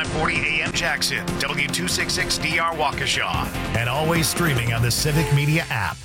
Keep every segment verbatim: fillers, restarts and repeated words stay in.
five forty A M Jackson, W two sixty-six D R Waukesha, and always streaming on the Civic Media app.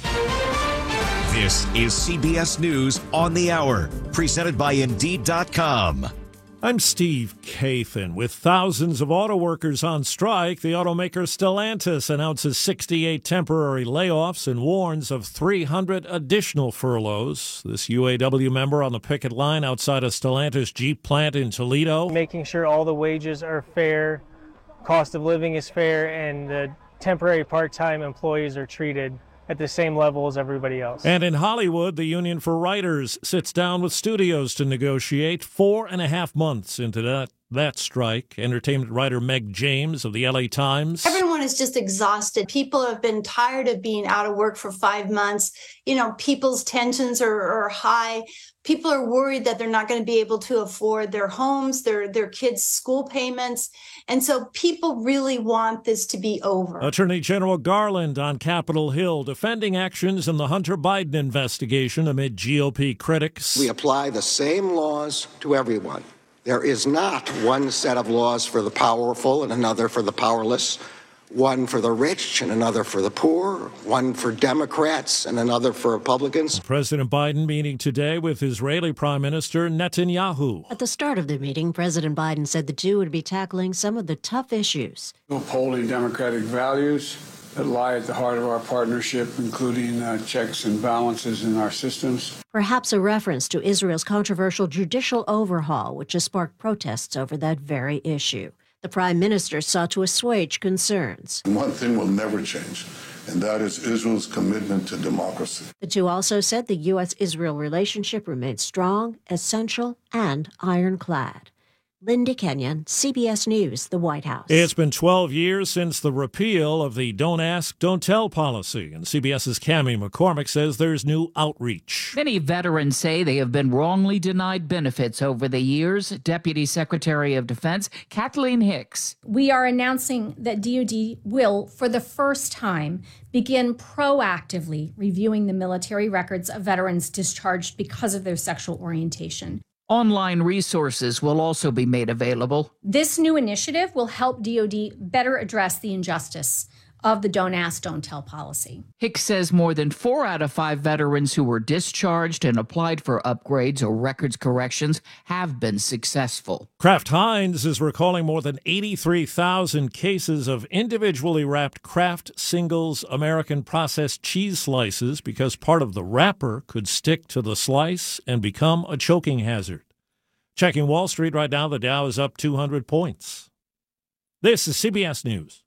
This is C B S News on the Hour, presented by Indeed dot com. I'm Steve Kathan. With thousands of auto workers on strike, the automaker Stellantis announces sixty-eight temporary layoffs and warns of three hundred additional furloughs. This U A W member on the picket line outside a Stellantis Jeep plant in Toledo. Making sure all the wages are fair, cost of living is fair, and the temporary part-time employees are treated at the same level as everybody else. And in Hollywood, the Union for Writers sits down with studios to negotiate four and a half months into that, that strike. Entertainment writer Meg James of the L A Times. Everyone is just exhausted. People have been tired of being out of work for five months. You know, people's tensions are, are high. People are worried that they're not going to be able to afford their homes, their their kids' school payments. And so people really want this to be over. Attorney General Garland on Capitol Hill defending actions in the Hunter Biden investigation amid G O P critics. We apply the same laws to everyone. There is not one set of laws for the powerful and another for the powerless. One for the rich and another for the poor, one for Democrats and another for Republicans. President Biden meeting today with Israeli Prime Minister Netanyahu. At the start of the meeting, President Biden said the two would be tackling some of the tough issues. Upholding democratic values that lie at the heart of our partnership, including uh, checks and balances in our systems. Perhaps a reference to Israel's controversial judicial overhaul, which has sparked protests over that very issue. The prime minister sought to assuage concerns. One thing will never change, and that is Israel's commitment to democracy. The two also said the U S Israel relationship remains strong, essential, and ironclad. Linda Kenyon, C B S News, the White House. It's been twelve years since the repeal of the Don't Ask, Don't Tell policy, and CBS's Cammie McCormick says there's new outreach. Many veterans say they have been wrongly denied benefits over the years. Deputy Secretary of Defense Kathleen Hicks. We are announcing that D O D will, for the first time, begin proactively reviewing the military records of veterans discharged because of their sexual orientation. Online resources will also be made available. This new initiative will help D O D better address the injustice of the Don't Ask, Don't Tell policy. Hicks says more than four out of five veterans who were discharged and applied for upgrades or records corrections have been successful. Kraft Heinz is recalling more than eighty-three thousand cases of individually wrapped Kraft Singles American processed cheese slices because part of the wrapper could stick to the slice and become a choking hazard. Checking Wall Street right now, the Dow is up two hundred points. This is C B S News.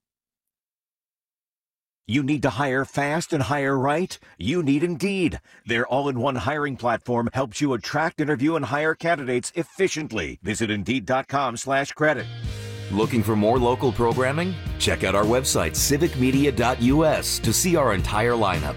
You need to hire fast and hire right? You need Indeed. Their all-in-one hiring platform helps you attract, interview, and hire candidates efficiently. Visit Indeed.com slash credit. Looking for more local programming? Check out our website, civic media dot U S, to see our entire lineup.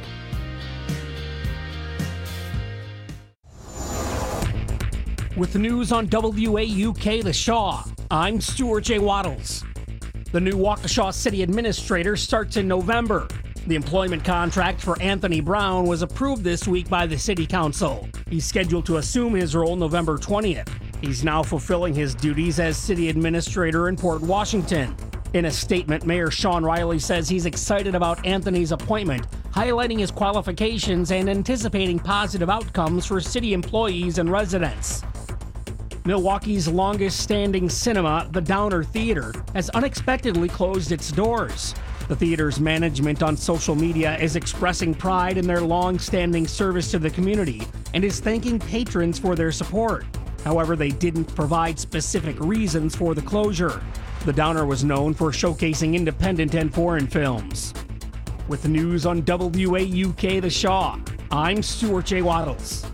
With the news on W A U K The Shaw, I'm Stuart J. Waddles. The new Waukesha City Administrator starts in November. The employment contract for Anthony Brown was approved this week by the City Council. He's scheduled to assume his role November twentieth. He's now fulfilling his duties as City Administrator in Port Washington. In a statement, Mayor Sean Riley says he's excited about Anthony's appointment, highlighting his qualifications and anticipating positive outcomes for city employees and residents. Milwaukee's longest-standing cinema, the Downer Theater, has unexpectedly closed its doors. The theater's management on social media is expressing pride in their long-standing service to the community and is thanking patrons for their support. However, they didn't provide specific reasons for the closure. The Downer was known for showcasing independent and foreign films. With the news on W A U K The Shaw, I'm Stuart J. Waddles.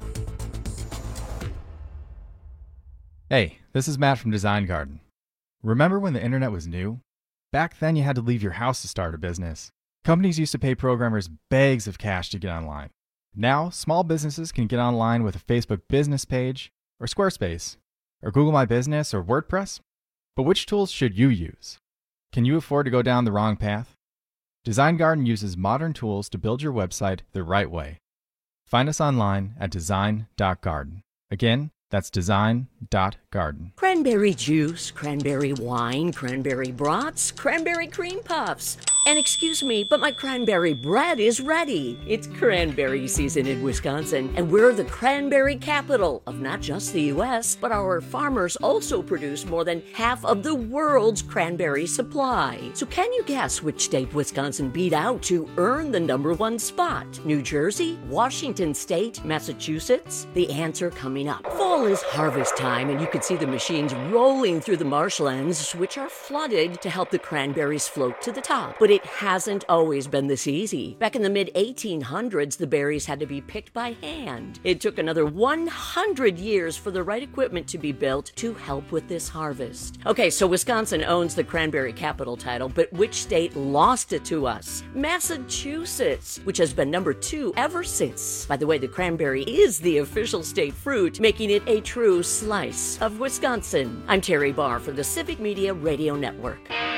Hey, this is Matt from Design Garden. Remember when the internet was new? Back then you had to leave your house to start a business. Companies used to pay programmers bags of cash to get online. Now, small businesses can get online with a Facebook business page, or Squarespace, or Google My Business, or WordPress. But which tools should you use? Can you afford to go down the wrong path? Design Garden uses modern tools to build your website the right way. Find us online at design dot garden. Again, That's design dot garden. Cranberry juice, cranberry wine, cranberry brats, cranberry cream puffs. And excuse me, but my cranberry bread is ready. It's cranberry season in Wisconsin, and we're the cranberry capital of not just the U S, but our farmers also produce more than half of the world's cranberry supply. So can you guess which state Wisconsin beat out to earn the number one spot? New Jersey, Washington State, Massachusetts? The answer coming up. Fall is harvest time, and you can see the machines rolling through the marshlands, which are flooded to help the cranberries float to the top. But it hasn't always been this easy. Back in the mid eighteen hundreds, the berries had to be picked by hand. It took another one hundred years for the right equipment to be built to help with this harvest. Okay, so Wisconsin owns the cranberry capital title, but which state lost it to us? Massachusetts, which has been number two ever since. By the way, the cranberry is the official state fruit, making it a true slice of Wisconsin. I'm Terry Barr for the Civic Media Radio Network.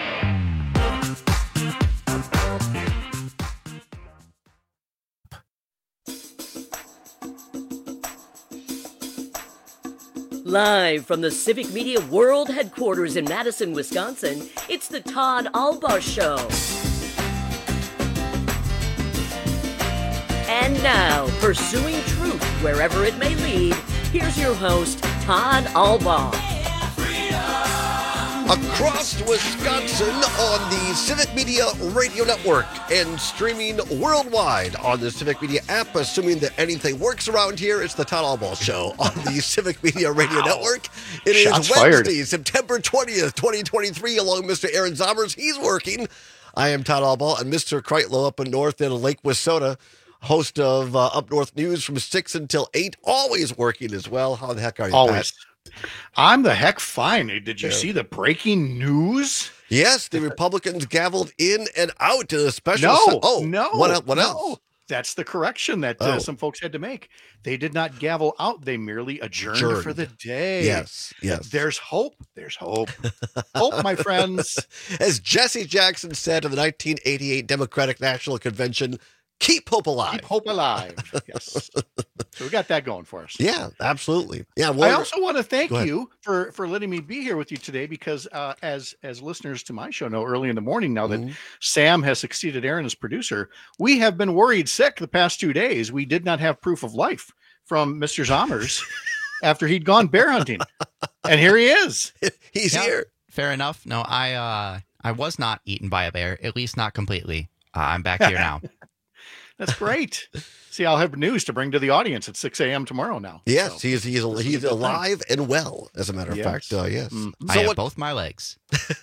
Live from the Civic Media World Headquarters in Madison, Wisconsin, it's the Todd Albaugh Show. And now, pursuing truth wherever it may lead, here's your host, Todd Albaugh. Across Wisconsin on the Civic Media Radio Network and streaming worldwide on the Civic Media app. Assuming that anything works around here, it's the Todd Albaugh Show on the Civic Media Radio wow. Network. It Shots is Wednesday, fired. September twentieth, twenty twenty-three, along with Mister Aaron Zommers. He's working. I am Todd Albaugh, and Mister Kreitlow up in north in Lake Wissota, host of uh, Up North News from six until eight, always working as well. How the heck are you, Always. Pat? I'm the heck fine. Did you yeah. see the breaking news? Yes, the Republicans gavelled in and out in a special. No, se- oh, no. What, else? what no. else? That's the correction that uh, oh. some folks had to make. They did not gavel out. They merely adjourned, adjourned. for the day. Yes, yes. There's hope. There's hope. Hope, my friends. As Jesse Jackson said of the nineteen eighty-eight Democratic National Convention, keep hope alive. Keep hope alive. Yes. So we got that going for us. Yeah, absolutely. Yeah. Well, I also want to thank you for, for letting me be here with you today, because uh, as as listeners to my show know, early in the morning now mm-hmm. that Sam has succeeded Aaron as producer, we have been worried sick the past two days. We did not have proof of life from Mister Zommers after he'd gone bear hunting. And here he is. He's yeah, here. Fair enough. No, I uh, I was not eaten by a bear, at least not completely. Uh, I'm back here now. That's great. See, I'll have news to bring to the audience at six a.m. tomorrow now. Yes, so. he's he's he's alive and well, as a matter of yes. fact. Uh, yes. Mm-hmm. So I have what, both my legs.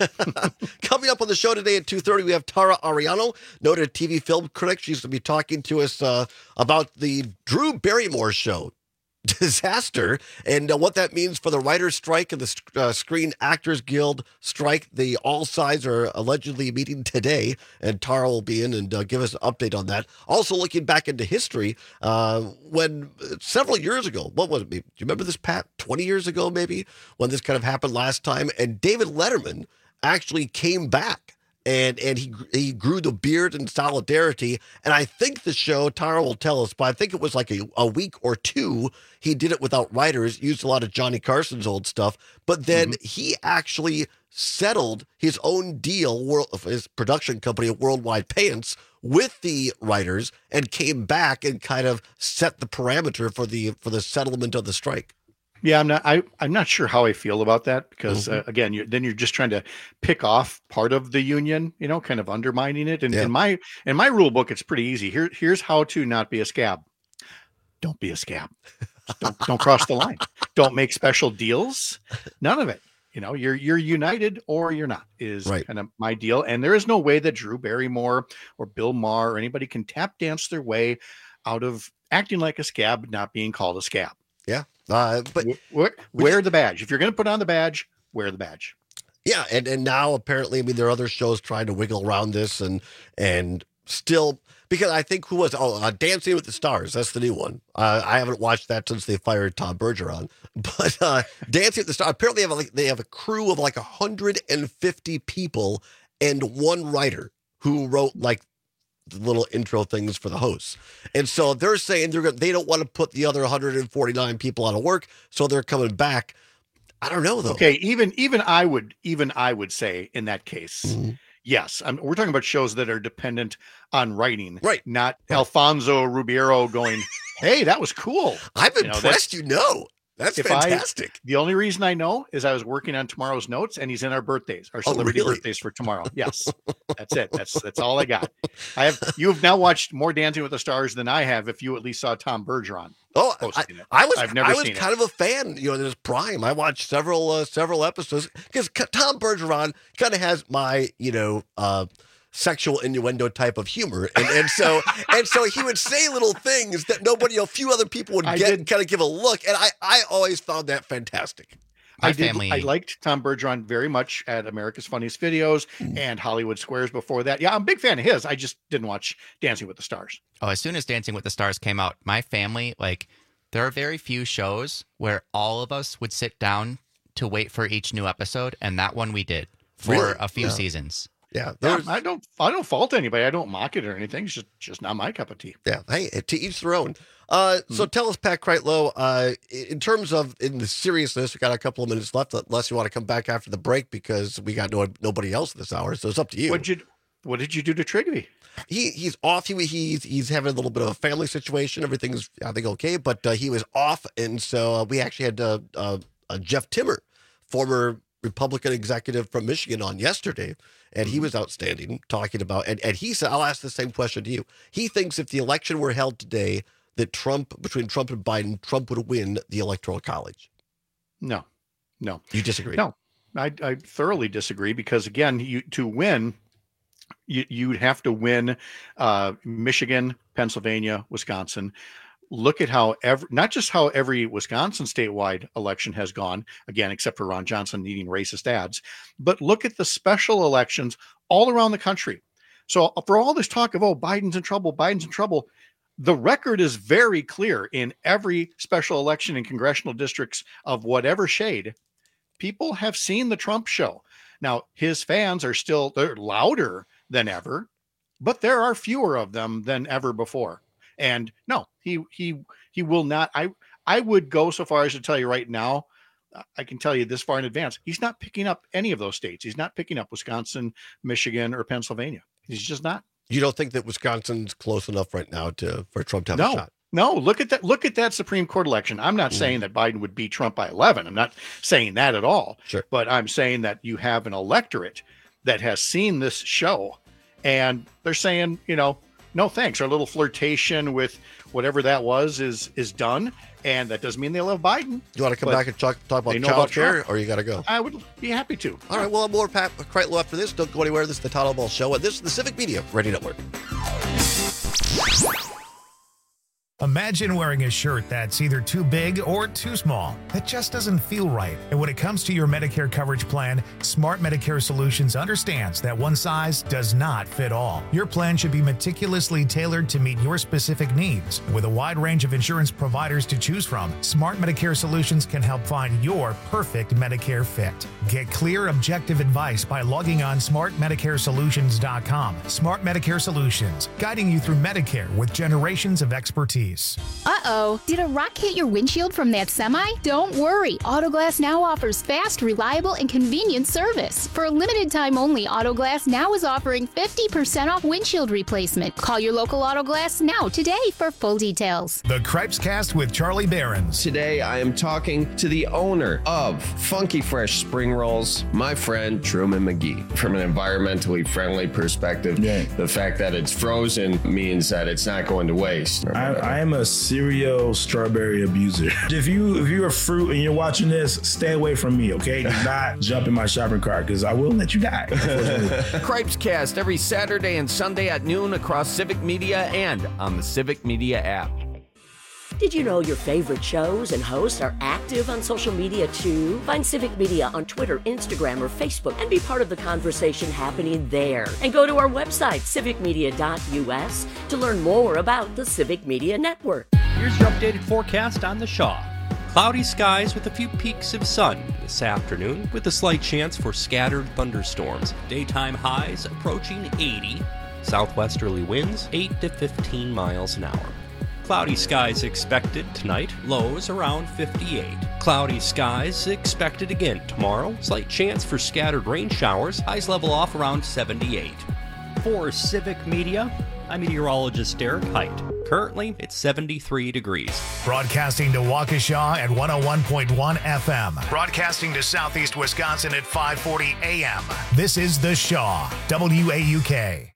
Coming up on the show today at two thirty, we have Tara Ariano, noted T V film critic. She's going to be talking to us uh, about the Drew Barrymore show disaster and uh, what that means for the writer's strike and the uh, Screen Actors Guild strike. The all sides are allegedly meeting today, and Tara will be in and uh, give us an update on that. Also looking back into history, uh, when uh, several years ago, what was it? Do you remember this, Pat? twenty years ago, maybe, when this kind of happened last time, and David Letterman actually came back. And and he he grew the beard in solidarity. And I think the show, Tara will tell us, but I think it was like a, a week or two, he did it without writers, used a lot of Johnny Carson's old stuff. But then mm-hmm. he actually settled his own deal, world, his production company, Worldwide Pants, with the writers, and came back and kind of set the parameter for the for the settlement of the strike. Yeah, I'm not. I, I'm not sure how I feel about that, because mm-hmm. uh, again, you're, then you're just trying to pick off part of the union, you know, kind of undermining it. And yeah. in my in my rule book, it's pretty easy. Here, here's how to not be a scab. Don't be a scab. Don't don't cross the line. Don't make special deals. None of it. You know, you're you're united or you're not is right. kind of my deal. And there is no way that Drew Barrymore or Bill Maher or anybody can tap dance their way out of acting like a scab, not being called a scab. Yeah. Uh, but wear, wear the badge. If you're going to put on the badge, wear the badge. Yeah. And, and now apparently, I mean, there are other shows trying to wiggle around this and, and still, because I think who was, oh, uh, Dancing with the Stars. That's the new one. Uh, I haven't watched that since they fired Tom Bergeron, but uh, Dancing with the Stars, apparently they have, like, they have a crew of like one hundred fifty people and one writer who wrote like little intro things for the hosts. And so they're saying they're they don't want to put the other one hundred forty-nine people out of work, so they're coming back. I don't know though. Okay, even even I would even I would say in that case, mm-hmm. yes, I'm, we're talking about shows that are dependent on writing, right? Not right. Alfonso Ribeiro going, "Hey, that was cool." I'm you impressed. Know, you know. That's fantastic. I, the only reason I know is I was working on tomorrow's notes, and he's in our birthdays, our celebrity oh, really? birthdays for tomorrow. Yes, that's it. That's that's all I got. I have you have now watched more Dancing with the Stars than I have. If you at least saw Tom Bergeron. Oh, I, I was I've never I was seen kind it. of a fan. You know, in his prime, I watched several uh, several episodes because Tom Bergeron kind of has my you know. Uh, sexual innuendo type of humor, and and so and so he would say little things that nobody, a few other people would get and kind of give a look, and I I always found that fantastic. My I did. Family. I liked Tom Bergeron very much at America's Funniest Videos mm. and Hollywood Squares before that. Yeah, I'm a big fan of his. I just didn't watch Dancing with the Stars. Oh, as soon as Dancing with the Stars came out, my family, like, there are very few shows where all of us would sit down to wait for each new episode, and that one we did for really? a few yeah. seasons. Yeah, yeah, I don't. I don't fault anybody. I don't mock it or anything. It's just, just not my cup of tea. Yeah, hey, to each their own. Uh, mm-hmm. So tell us, Pat Kreitlow, uh, in terms of in the seriousness, we got a couple of minutes left, unless you want to come back after the break because we got no nobody else this hour. So it's up to you. What did you What did you do to Trigby? He he's off. He he's he's having a little bit of a family situation. Everything's I think okay, but uh, he was off, and so uh, we actually had uh, uh, uh, Jeff Timmer, former Republican executive from Michigan, on yesterday. And he was outstanding talking about, and, and he said, I'll ask the same question to you. He thinks if the election were held today, that Trump, between Trump and Biden, Trump would win the Electoral College. No, no. You disagree? No, I, I thoroughly disagree because, again, you to win, you, you'd have to win uh, Michigan, Pennsylvania, Wisconsin. Look at how every, not just how every Wisconsin statewide election has gone, again, except for Ron Johnson needing racist ads, but look at the special elections all around the country. So for all this talk of, oh, Biden's in trouble, Biden's in trouble, the record is very clear in every special election in congressional districts of whatever shade. People have seen the Trump show. Now, his fans are still, they're louder than ever, but there are fewer of them than ever before. And no, he he he will not. I I would go so far as to tell you right now, I can tell you this far in advance, he's not picking up any of those states. He's not picking up Wisconsin, Michigan, or Pennsylvania. He's just not. You don't think that Wisconsin's close enough right now to for Trump to have no, a shot? No, look at that. Look at that Supreme Court election. I'm not mm. saying that Biden would beat Trump by eleven. I'm not saying that at all. Sure. But I'm saying that you have an electorate that has seen this show, and they're saying, you know, no thanks. Our little flirtation with whatever that was is is done, and that doesn't mean they love Biden. You want to come back and talk, talk about child care, or you got to go? I would be happy to. All right, well, more Pat Kreitlow after this. Don't go anywhere. This is the Todd Ball Show, and this is the Civic Media Radio Network. Imagine wearing a shirt that's either too big or too small. It just doesn't feel right. And when it comes to your Medicare coverage plan, Smart Medicare Solutions understands that one size does not fit all. Your plan should be meticulously tailored to meet your specific needs. With a wide range of insurance providers to choose from, Smart Medicare Solutions can help find your perfect Medicare fit. Get clear, objective advice by logging on smart medicare solutions dot com. Smart Medicare Solutions, guiding you through Medicare with generations of expertise. Uh-oh, did a rock hit your windshield from that semi? Don't worry, Autoglass Now offers fast, reliable, and convenient service. For a limited time only, Autoglass Now is offering fifty percent off windshield replacement. Call your local Autoglass Now today for full details. The Cripes Cast with Charlie Behrens. Today, I am talking to the owner of Funky Fresh Spring Rolls, my friend Truman McGee. From an environmentally friendly perspective, yeah. the fact that it's frozen means that it's not going to waste. I, I am a serial strawberry abuser. If you if you're a fruit and you're watching this, stay away from me, okay? Do not jump in my shopping cart because I will let you die. Cripes Cast every Saturday and Sunday at noon across Civic Media and on the Civic Media app. Did you know your favorite shows and hosts are active on social media too? Find Civic Media on Twitter, Instagram, or Facebook and be part of the conversation happening there. And go to our website, civic media dot U S, to learn more about the Civic Media Network. Here's your updated forecast on the Shaw. Cloudy skies with a few peaks of sun this afternoon with a slight chance for scattered thunderstorms. Daytime highs approaching eighty. Southwesterly winds eight to fifteen miles an hour. Cloudy skies expected tonight, lows around fifty-eight. Cloudy skies expected again tomorrow, slight chance for scattered rain showers, highs level off around seventy-eight. For Civic Media, I'm meteorologist Derek Height. Currently, it's seventy-three degrees. Broadcasting to Waukesha at one oh one point one F M. Broadcasting to Southeast Wisconsin at five forty A M. This is The Shaw, W A U K.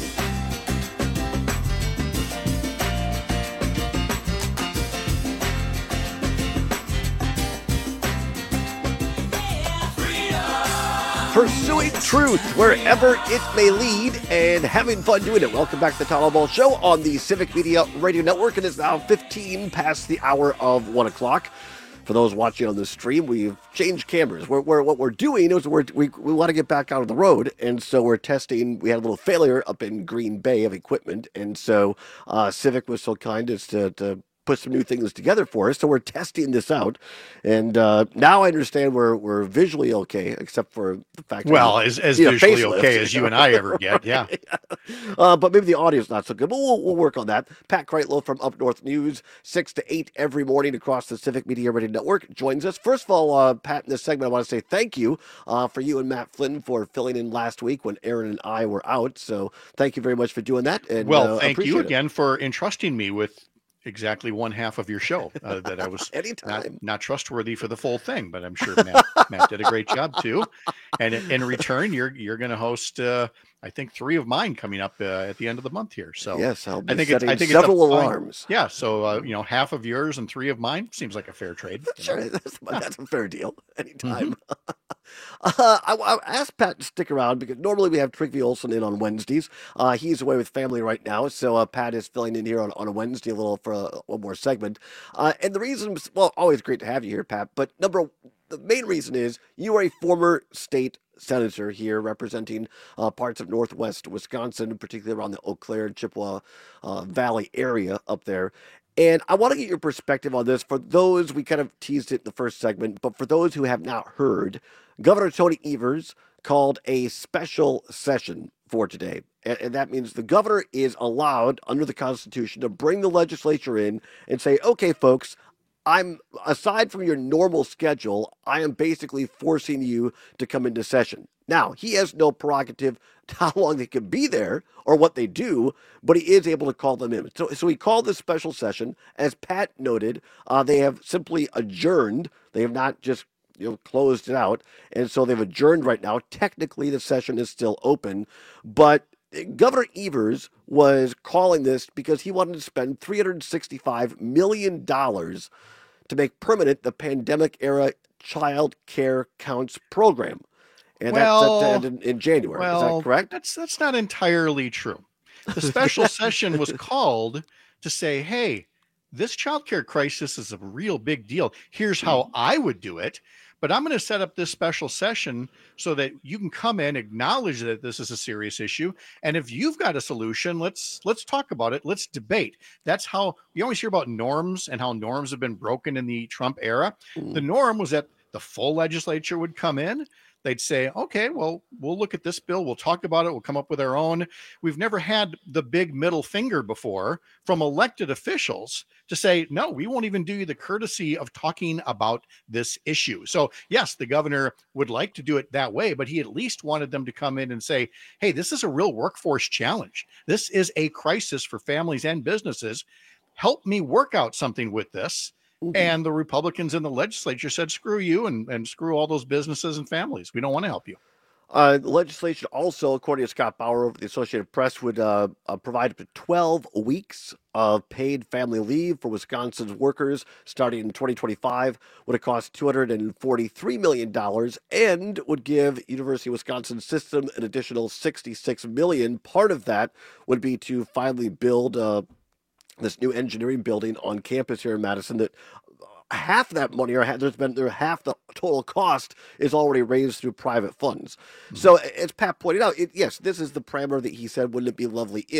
Pursuing truth wherever it may lead and having fun doing it. Welcome back to the Tom Ball Show on the Civic Media Radio Network. It is now fifteen past the hour of one o'clock. For those watching on the stream, we've changed cameras. We're, we're, what we're doing is we're, we we want to get back out on the road, and so we're testing. We had a little failure up in Green Bay of equipment, and so uh, Civic was so kind as to, to put some new things together for us. So we're testing this out, and uh, now I understand we're we're visually okay, except for the fact. Well, that as as visually okay as you and I ever get, yeah. yeah. Uh, but maybe the audio's not so good. But we'll we'll work on that. Pat Kreitlow from Up North News, six to eight every morning across the Civic Media Radio Network, joins us. First of all, uh, Pat, in this segment, I want to say thank you uh, for you and Matt Flynn for filling in last week when Aaron and I were out. So thank you very much for doing that. And well, uh, thank you it. again for entrusting me with exactly one half of your show uh, that I was not, not trustworthy for the full thing, but I'm sure Matt, Matt did a great job too. And in return, you're you're going to host, uh, I think, three of mine coming up uh, at the end of the month here. So yes, I'll be I think setting it's, I think several it's a fine, alarms. Yeah, so uh, you know, half of yours and three of mine seems like a fair trade. Sure, that's, that's a fair deal. Anytime. Mm-hmm. Uh, I, I asked Pat to stick around because normally we have Trygve Olson in on Wednesdays. Uh, he's away with family right now, so uh, Pat is filling in here on, on a Wednesday a little for a, one more segment. Uh, and the reason, well, always great to have you here, Pat, but number the main reason is you are a former state senator here representing uh, parts of northwest Wisconsin, particularly around the Eau Claire, Chippewa uh, Valley area up there. And I want to get your perspective on this. For those, we kind of teased it in the first segment, but for those who have not heard, Governor Tony Evers called a special session for today. And, and that means the governor is allowed under the Constitution to bring the legislature in and say, okay, folks, I'm aside from your normal schedule, I am basically forcing you to come into session. Now, he has no prerogative to how long they can be there or what they do, but he is able to call them in. So, so he called this special session. As Pat noted, uh, they have simply adjourned. They have not just you know closed it out, and so they've adjourned right now. Technically, the session is still open, but Governor Evers was calling this because he wanted to spend three hundred sixty-five million dollars to make permanent the pandemic-era child care counts program. And well, that's set to end in, in January. Well, is that correct? That's, that's not entirely true. The special session was called to say, hey, this child care crisis is a real big deal. Here's how I would do it. But I'm going to set up this special session so that you can come in, acknowledge that this is a serious issue. And if you've got a solution, let's let's talk about it. Let's debate. That's how you always hear about norms and how norms have been broken in the Trump era. Mm. The norm was that the full legislature would come in. They'd say, okay, well, we'll look at this bill. We'll talk about it. We'll come up with our own. We've never had the big middle finger before from elected officials to say, no, we won't even do you the courtesy of talking about this issue. So, yes, the governor would like to do it that way, but he at least wanted them to come in and say, hey, this is a real workforce challenge. This is a crisis for families and businesses. Help me work out something with this. Mm-hmm. And the Republicans in the legislature said, screw you and, and screw all those businesses and families. We don't want to help you. Uh, the legislation also, according to Scott Bauer of the Associated Press, would uh, uh, provide up to twelve weeks of paid family leave for Wisconsin's workers starting in twenty twenty-five, would have cost two hundred forty-three million dollars, and would give University of Wisconsin System an additional sixty-six million dollars. Part of that would be to finally build uh, this new engineering building on campus here in Madison that half that money, or there's been there half the total cost is already raised through private funds. Mm-hmm. So as Pat pointed out, it, yes, this is the parameter that he said, wouldn't it be lovely if,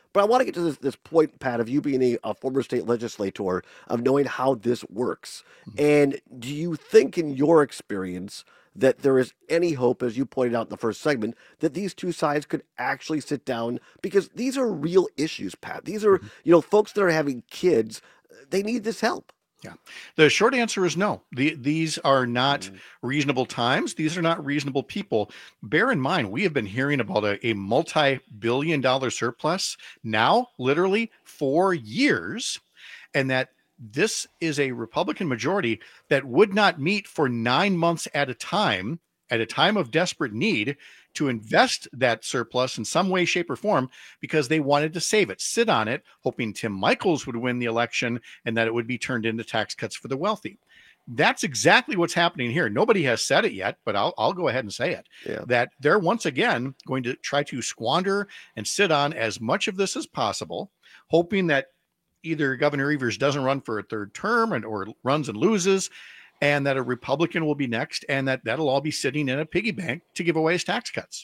But I want to get to this, this point, Pat, of you being a, a former state legislator, of knowing how this works. Mm-hmm. And do you think, in your experience, that there is any hope, as you pointed out in the first segment, that these two sides could actually sit down? Because these are real issues, Pat. These are, mm-hmm. you know, folks that are having kids, they need this help. Yeah. The short answer is no. The, these are not mm. reasonable times. These are not reasonable people. Bear in mind, we have been hearing about a, a multi-billion dollar surplus now, literally for years, and that this is a Republican majority that would not meet for nine months at a time, at a time of desperate need, to invest that surplus in some way, shape, or form, because they wanted to save it, sit on it, hoping Tim Michels would win the election and that it would be turned into tax cuts for the wealthy. That's exactly what's happening here. Nobody has said it yet, but I'll, I'll go ahead and say it, yeah. that they're once again going to try to squander and sit on as much of this as possible, hoping that either Governor Evers doesn't run for a third term and or runs and loses, and that a Republican will be next, and that that'll all be sitting in a piggy bank to give away as tax cuts.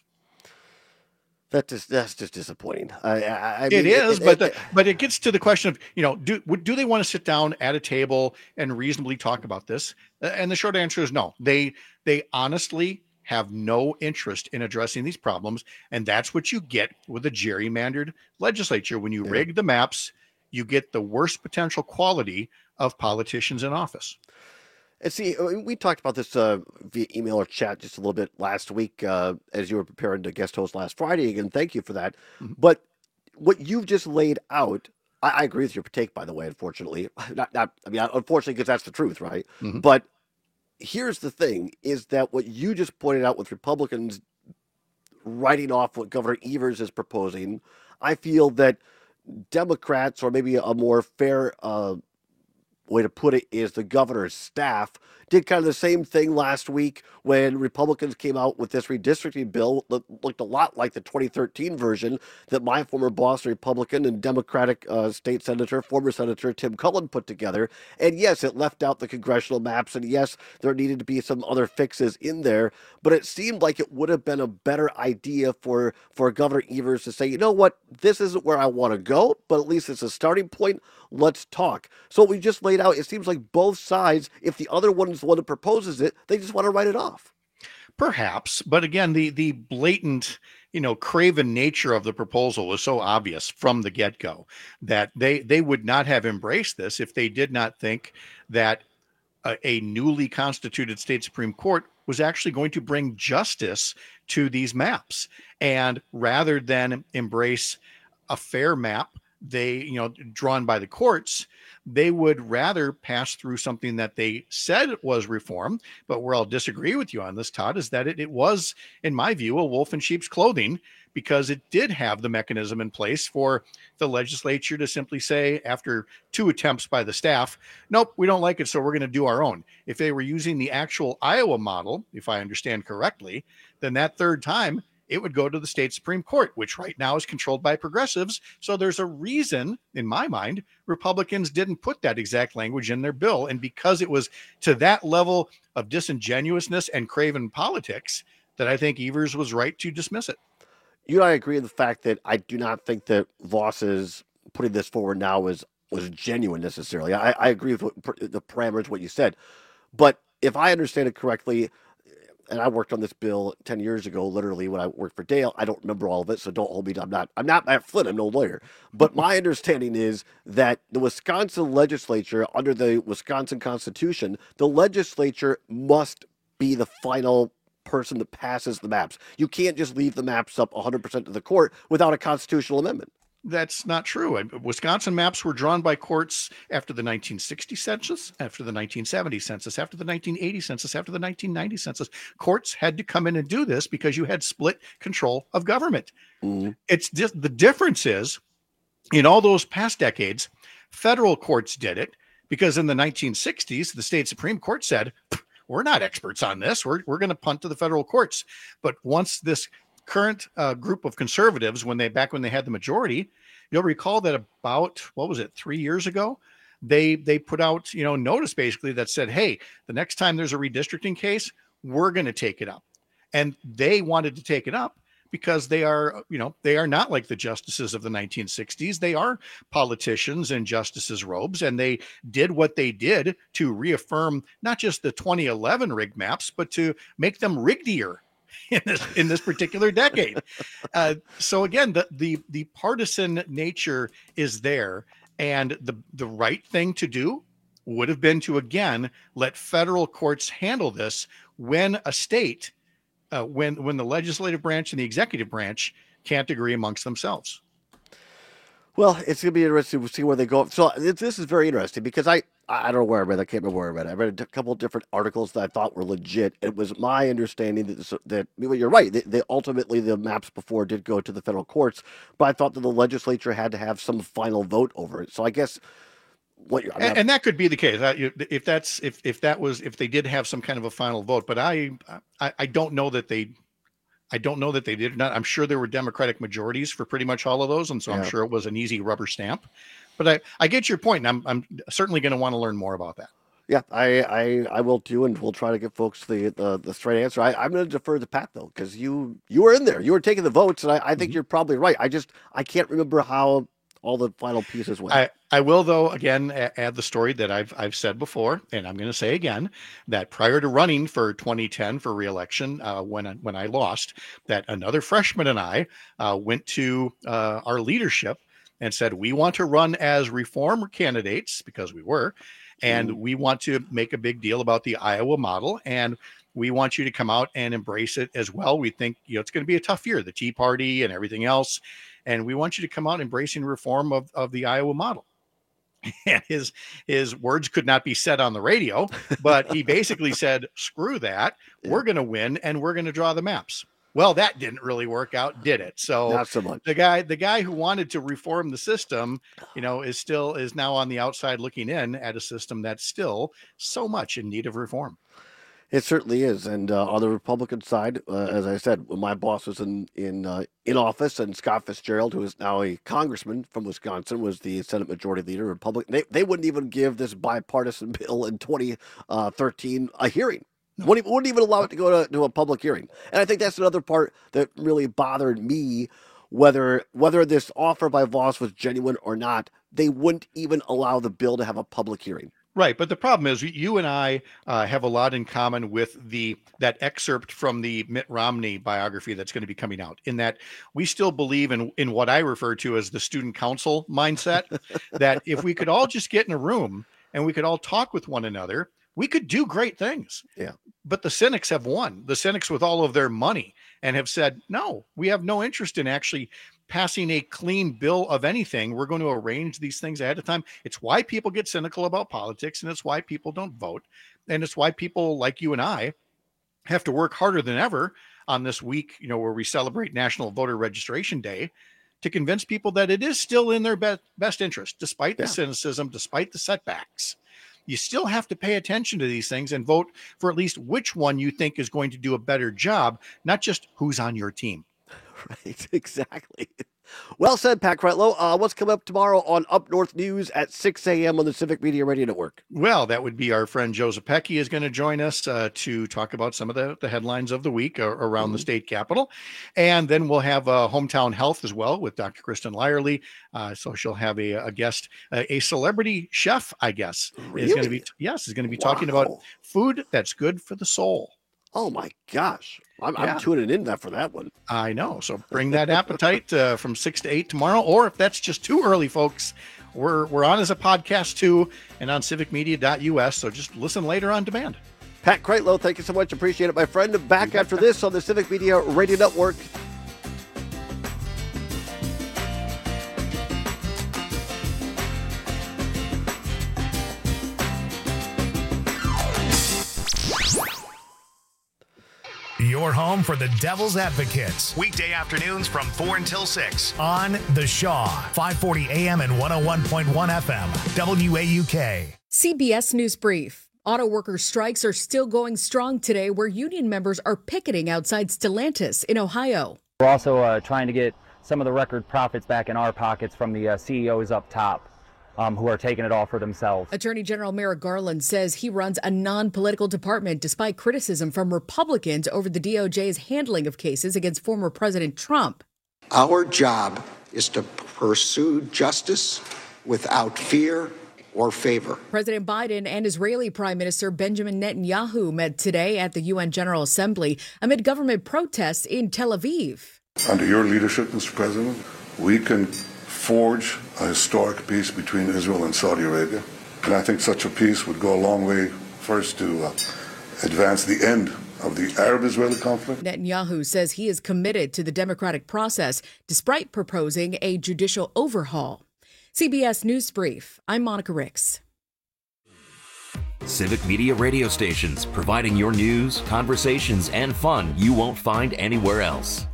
That just, that's just disappointing. I, I, I it mean, is, it, but it, the, but it gets to the question of, you know, do do they want to sit down at a table and reasonably talk about this? And the short answer is no. They they honestly have no interest in addressing these problems, and that's what you get with a gerrymandered legislature. When you yeah. rig the maps, you get the worst potential quality of politicians in office. And see, we talked about this uh, via email or chat just a little bit last week uh, as you were preparing to guest host last Friday. Again, thank you for that. Mm-hmm. But what you've just laid out, I, I agree with your take, by the way, unfortunately. Not, not, I mean, unfortunately, because that's the truth, right? Mm-hmm. But here's the thing, is that what you just pointed out with Republicans writing off what Governor Evers is proposing, I feel that Democrats, or maybe a more fair uh, way to put it is the governor's staff, did kind of the same thing last week when Republicans came out with this redistricting bill that looked a lot like the twenty thirteen version that my former boss, Republican and Democratic uh, state senator, former Senator Tim Cullen put together. And yes, it left out the congressional maps, and yes, there needed to be some other fixes in there, but it seemed like it would have been a better idea for, for Governor Evers to say, you know what, this isn't where I want to go, but at least it's a starting point. Let's talk. So what we just laid out, it seems like both sides, if the other one is the one that proposes it, they just want to write it off. Perhaps, but again, the the blatant, you know, craven nature of the proposal was so obvious from the get-go that they they would not have embraced this if they did not think that a, a newly constituted state Supreme Court was actually going to bring justice to these maps. And rather than embrace a fair map, they, you know, drawn by the courts, they would rather pass through something that they said was reform. But where I'll disagree with you on this, Todd, is that it, it was, in my view, a wolf in sheep's clothing, because it did have the mechanism in place for the legislature to simply say, after two attempts by the staff, nope, we don't like it, so we're going to do our own. If they were using the actual Iowa model, if I understand correctly, then that third time, it would go to the state Supreme Court, which right now is controlled by progressives. So there's a reason, in my mind, Republicans didn't put that exact language in their bill. And because it was to that level of disingenuousness and craven politics, that I think Evers was right to dismiss it. You and I agree on the fact that I do not think that Voss's putting this forward now is was genuine necessarily. I, I agree with what, the parameters, what you said. But if I understand it correctly, and I worked on this bill ten years ago, literally when I worked for Dale. I don't remember all of it, so don't hold me. I'm not, I'm not Matt Flynn. I'm no lawyer. But my understanding is that the Wisconsin legislature, under the Wisconsin Constitution, the legislature must be the final person that passes the maps. You can't just leave the maps up one hundred percent to the court without a constitutional amendment. That's not true. Wisconsin maps were drawn by courts after the nineteen sixty census, after the nineteen seventy census, after the nineteen eighty census, after the nineteen ninety census. Courts had to come in and do this because you had split control of government. Mm-hmm. It's just the difference is, in all those past decades, federal courts did it because in the nineteen sixties, the state Supreme Court said, we're not experts on this. We're, we're going to punt to the federal courts. But once this current uh, group of conservatives, when they back when they had the majority, you'll recall that about, what was it, three years ago, they they put out, you know, notice basically that said, hey, the next time there's a redistricting case, we're going to take it up. And they wanted to take it up because they are, you know, they are not like the justices of the nineteen sixties. They are politicians in justices' robes, and they did what they did to reaffirm not just the twenty eleven rigged maps, but to make them rigdier in this in this particular decade. Uh, so again, the the the partisan nature is there, and the the right thing to do would have been to again let federal courts handle this when a state, uh, when when the legislative branch and the executive branch can't agree amongst themselves. Well, it's going to be interesting to see where they go. So it, this is very interesting because I, I don't know where I read it. I can't remember where I read it. I read a couple of different articles that I thought were legit. It was my understanding that, this, that well, you're right. They, they ultimately, the maps before did go to the federal courts, but I thought that the legislature had to have some final vote over it. So I guess what you're... And, and that could be the case. If that's, if, if that was, if they did have some kind of a final vote, but I, I, I don't know that they... I don't know that they did or not. I'm sure there were Democratic majorities for pretty much all of those, and so yeah. I'm sure it was an easy rubber stamp. But I, I get your point, and I'm I'm certainly going to want to learn more about that. Yeah, I, I, I will too, and we'll try to give folks the the, the straight answer. I, I'm going to defer to Pat though, because you you were in there, you were taking the votes, and I, I think mm-hmm. you're probably right. I just I can't remember how all the final pieces went. I, I will, though, again, add the story that I've I've said before, and I'm going to say again, that prior to running for twenty ten for reelection, uh, when, I, when I lost, that another freshman and I uh, went to uh, our leadership and said, we want to run as reform candidates, because we were, and mm. we want to make a big deal about the Iowa model, and we want you to come out and embrace it as well. We think, you know, it's going to be a tough year, the Tea Party and everything else. And we want you to come out embracing reform of, of the Iowa model. And his his words could not be said on the radio, but he basically said, screw that. Yeah. We're going to win, and we're going to draw the maps. Well, that didn't really work out, did it? So, not so much. The guy the guy who wanted to reform the system, you know, is still is now on the outside looking in at a system that's still so much in need of reform. It certainly is, and uh, on the Republican side, uh, as I said, when my boss was in in uh, in office, and Scott Fitzgerald, who is now a congressman from Wisconsin, was the Senate Majority Leader. Republican, they they wouldn't even give this bipartisan bill in twenty thirteen a hearing. No. Wouldn't, wouldn't even allow it to go to, to a public hearing. And I think that's another part that really bothered me. Whether whether this offer by Vos was genuine or not, they wouldn't even allow the bill to have a public hearing. Right, but the problem is you and I uh, have a lot in common with the that excerpt from the Mitt Romney biography that's going to be coming out, in that we still believe in in what I refer to as the student council mindset, that if we could all just get in a room and we could all talk with one another, we could do great things. Yeah. But the cynics have won. The cynics with all of their money and have said, no, we have no interest in actually passing a clean bill of anything. We're going to arrange these things ahead of time. It's why people get cynical about politics, and it's why people don't vote. And it's why people like you and I have to work harder than ever on this week, you know, where we celebrate National Voter Registration Day, to convince people that it is still in their be- best interest, despite the yeah. cynicism, despite the setbacks. You still have to pay attention to these things and vote for at least which one you think is going to do a better job, not just who's on your team. Right, exactly. Well said, Pat Kretlow. Uh, what's coming up tomorrow on Up North News at six a.m. on the Civic Media Radio Network? Well, that would be our friend Joe Zepecki is going to join us uh, to talk about some of the, the headlines of the week uh, around mm-hmm. the state capitol. And then we'll have uh, Hometown Health as well with Doctor Kristen Lyerly. Uh, so she'll have a, a guest, uh, a celebrity chef, I guess. Really? Is going to be Yes, is going to be wow. talking about food that's good for the soul. Oh, my gosh. I'm, yeah. I'm tuning in that for that one. I know. So bring that appetite uh, from six to eight tomorrow. Or if that's just too early, folks, we're we're on as a podcast too, and on civic media dot U S. So just listen later on demand. Pat Kretlow, thank you so much. Appreciate it, my friend. Back after this on the Civic Media Radio Network. Your home for the Devil's Advocates. Weekday afternoons from four until six on The Shaw, five forty a.m. and one oh one point one F M, W A U K. C B S News Brief. Auto workers' strikes are still going strong today, where union members are picketing outside Stellantis in Ohio. We're also uh, trying to get some of the record profits back in our pockets from the uh, C E Os up top. um, who are taking it all for themselves. Attorney General Merrick Garland says he runs a non-political department despite criticism from Republicans over the D O J's handling of cases against former President Trump. Our job is to pursue justice without fear or favor. President Biden and Israeli Prime Minister Benjamin Netanyahu met today at the U N General Assembly amid government protests in Tel Aviv. Under your leadership, Mister President, we can forge a historic peace between Israel and Saudi Arabia. And I think such a peace would go a long way, first, to uh, advance the end of the Arab-Israeli conflict. Netanyahu says he is committed to the democratic process despite proposing a judicial overhaul. C B S News Brief, I'm Monica Ricks. Civic Media radio stations, providing your news, conversations, and fun you won't find anywhere else.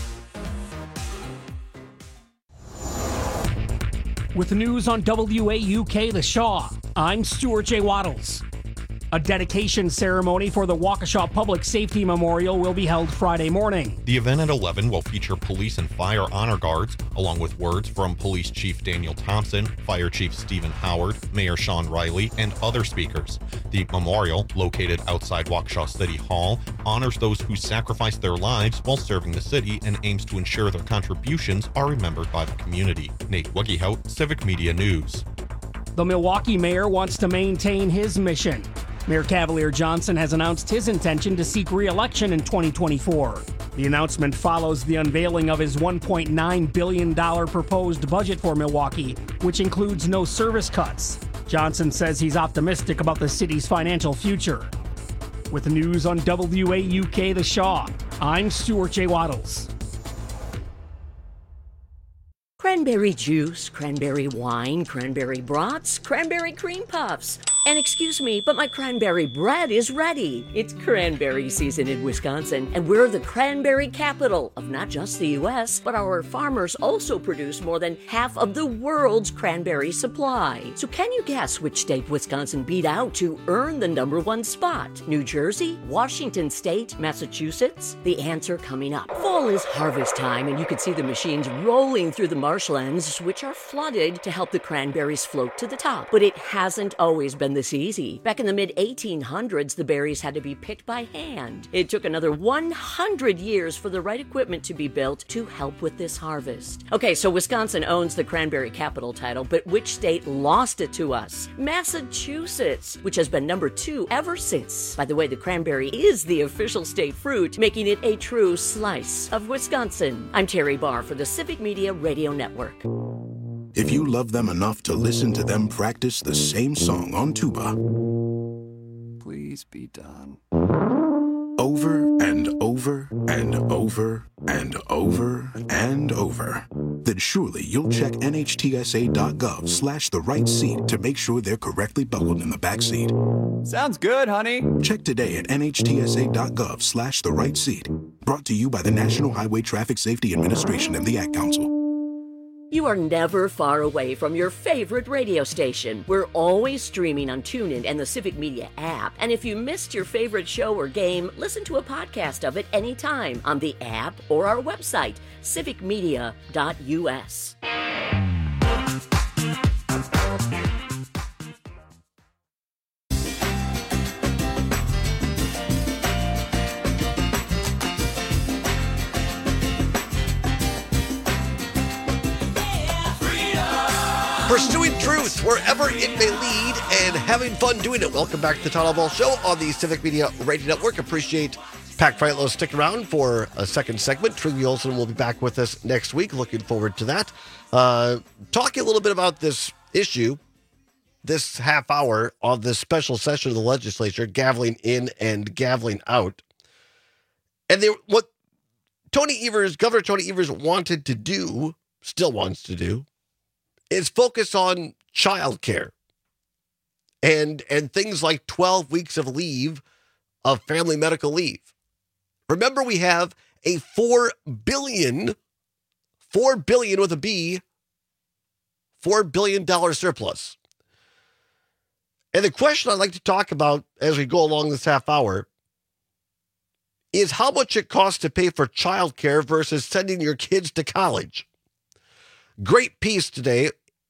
With news on W A U K The Shaw, I'm Stuart J. Waddles. A dedication ceremony for the Waukesha Public Safety Memorial will be held Friday morning. The event at eleven will feature police and fire honor guards, along with words from Police Chief Daniel Thompson, Fire Chief Stephen Howard, Mayor Sean Riley, and other speakers. The memorial, located outside Waukesha City Hall, honors those who sacrificed their lives while serving the city and aims to ensure their contributions are remembered by the community. Nate Wuggehout, Civic Media News. The Milwaukee mayor wants to maintain his mission. Mayor Cavalier Johnson has announced his intention to seek re-election in twenty twenty-four. The announcement follows the unveiling of his one point nine billion dollars proposed budget for Milwaukee, which includes no service cuts. Johnson says he's optimistic about the city's financial future. With news on W A U K The Shaw, I'm Stuart J. Waddles. Cranberry juice, cranberry wine, cranberry brats, cranberry cream puffs. And excuse me, but my cranberry bread is ready. It's cranberry season in Wisconsin, and we're the cranberry capital of not just the U S, but our farmers also produce more than half of the world's cranberry supply. So can you guess which state Wisconsin beat out to earn the number one spot? New Jersey, Washington State, Massachusetts? The answer coming up. Fall is harvest time, and you can see the machines rolling through the marshlands, which are flooded to help the cranberries float to the top. But it hasn't always been this easy. Back in the mid eighteen hundreds, the berries had to be picked by hand. It took another one hundred years for the right equipment to be built to help with this harvest. Okay, so Wisconsin owns the cranberry capital title, but which state lost it to us? Massachusetts, which has been number two ever since. By the way, the cranberry is the official state fruit, making it a true slice of Wisconsin. I'm Terry Barr for the Civic Media Radio Network. If you love them enough to listen to them practice the same song on tuba, please be done. Over and over and over and over and over, then surely you'll check N H T S A dot gov slash the right seat to make sure they're correctly buckled in the back seat. Sounds good, honey. Check today at N H T S A dot gov slash the right seat. Brought to you by the National Highway Traffic Safety Administration and the Ad Council. You are never far away from your favorite radio station. We're always streaming on TuneIn and the Civic Media app. And if you missed your favorite show or game, listen to a podcast of it anytime on the app or our website, civic media dot U S. Pursuing truth wherever it may lead and having fun doing it. Welcome back to the Todd Ball Show on the Civic Media Radio Network. Appreciate Pac Frightlow stick around for a second segment. Trigby Olson will be back with us next week. Looking forward to that. Uh, talking a little bit about this issue, this half hour of this special session of the legislature, gaveling in and gaveling out. And they, what Tony Evers, Governor Tony Evers wanted to do, still wants to do, is focus on childcare and and things like twelve weeks of leave of family medical leave. Remember, we have a four billion, four billion with a B, four billion dollars surplus. And the question I'd like to talk about as we go along this half hour is how much it costs to pay for childcare versus sending your kids to college. Great piece today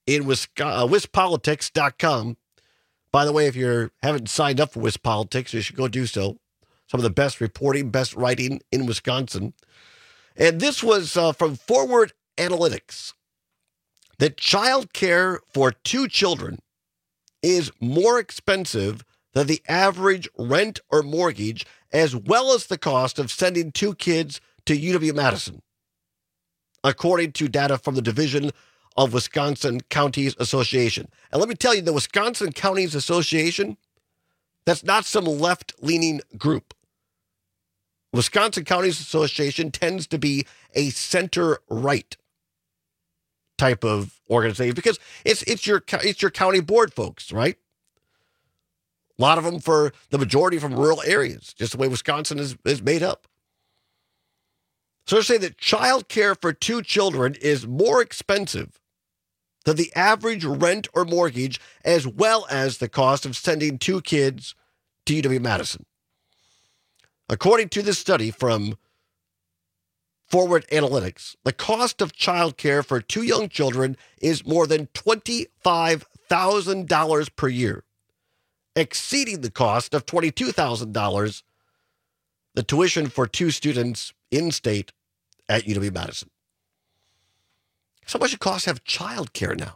in Wisconsin, uh, wispolitics dot com. By the way, if you haven't signed up for WisPolitics, you should go do so. Some of the best reporting, best writing in Wisconsin. And this was uh, from Forward Analytics, that child care for two children is more expensive than the average rent or mortgage, as well as the cost of sending two kids to U W-Madison, according to data from the Division of Wisconsin Counties Association. And let me tell you, the Wisconsin Counties Association, that's not some left-leaning group. Wisconsin Counties Association tends to be a center-right type of organization because it's it's your it's your county board folks, right? A lot of them, for the majority, from rural areas, just the way Wisconsin is, is made up. So they're saying that child care for two children is more expensive than the average rent or mortgage, as well as the cost of sending two kids to U W-Madison. According to this study from Forward Analytics, the cost of child care for two young children is more than twenty-five thousand dollars per year, exceeding the cost of twenty-two thousand dollars, the tuition for two students in-state at U W-Madison. So much it costs to have child care now.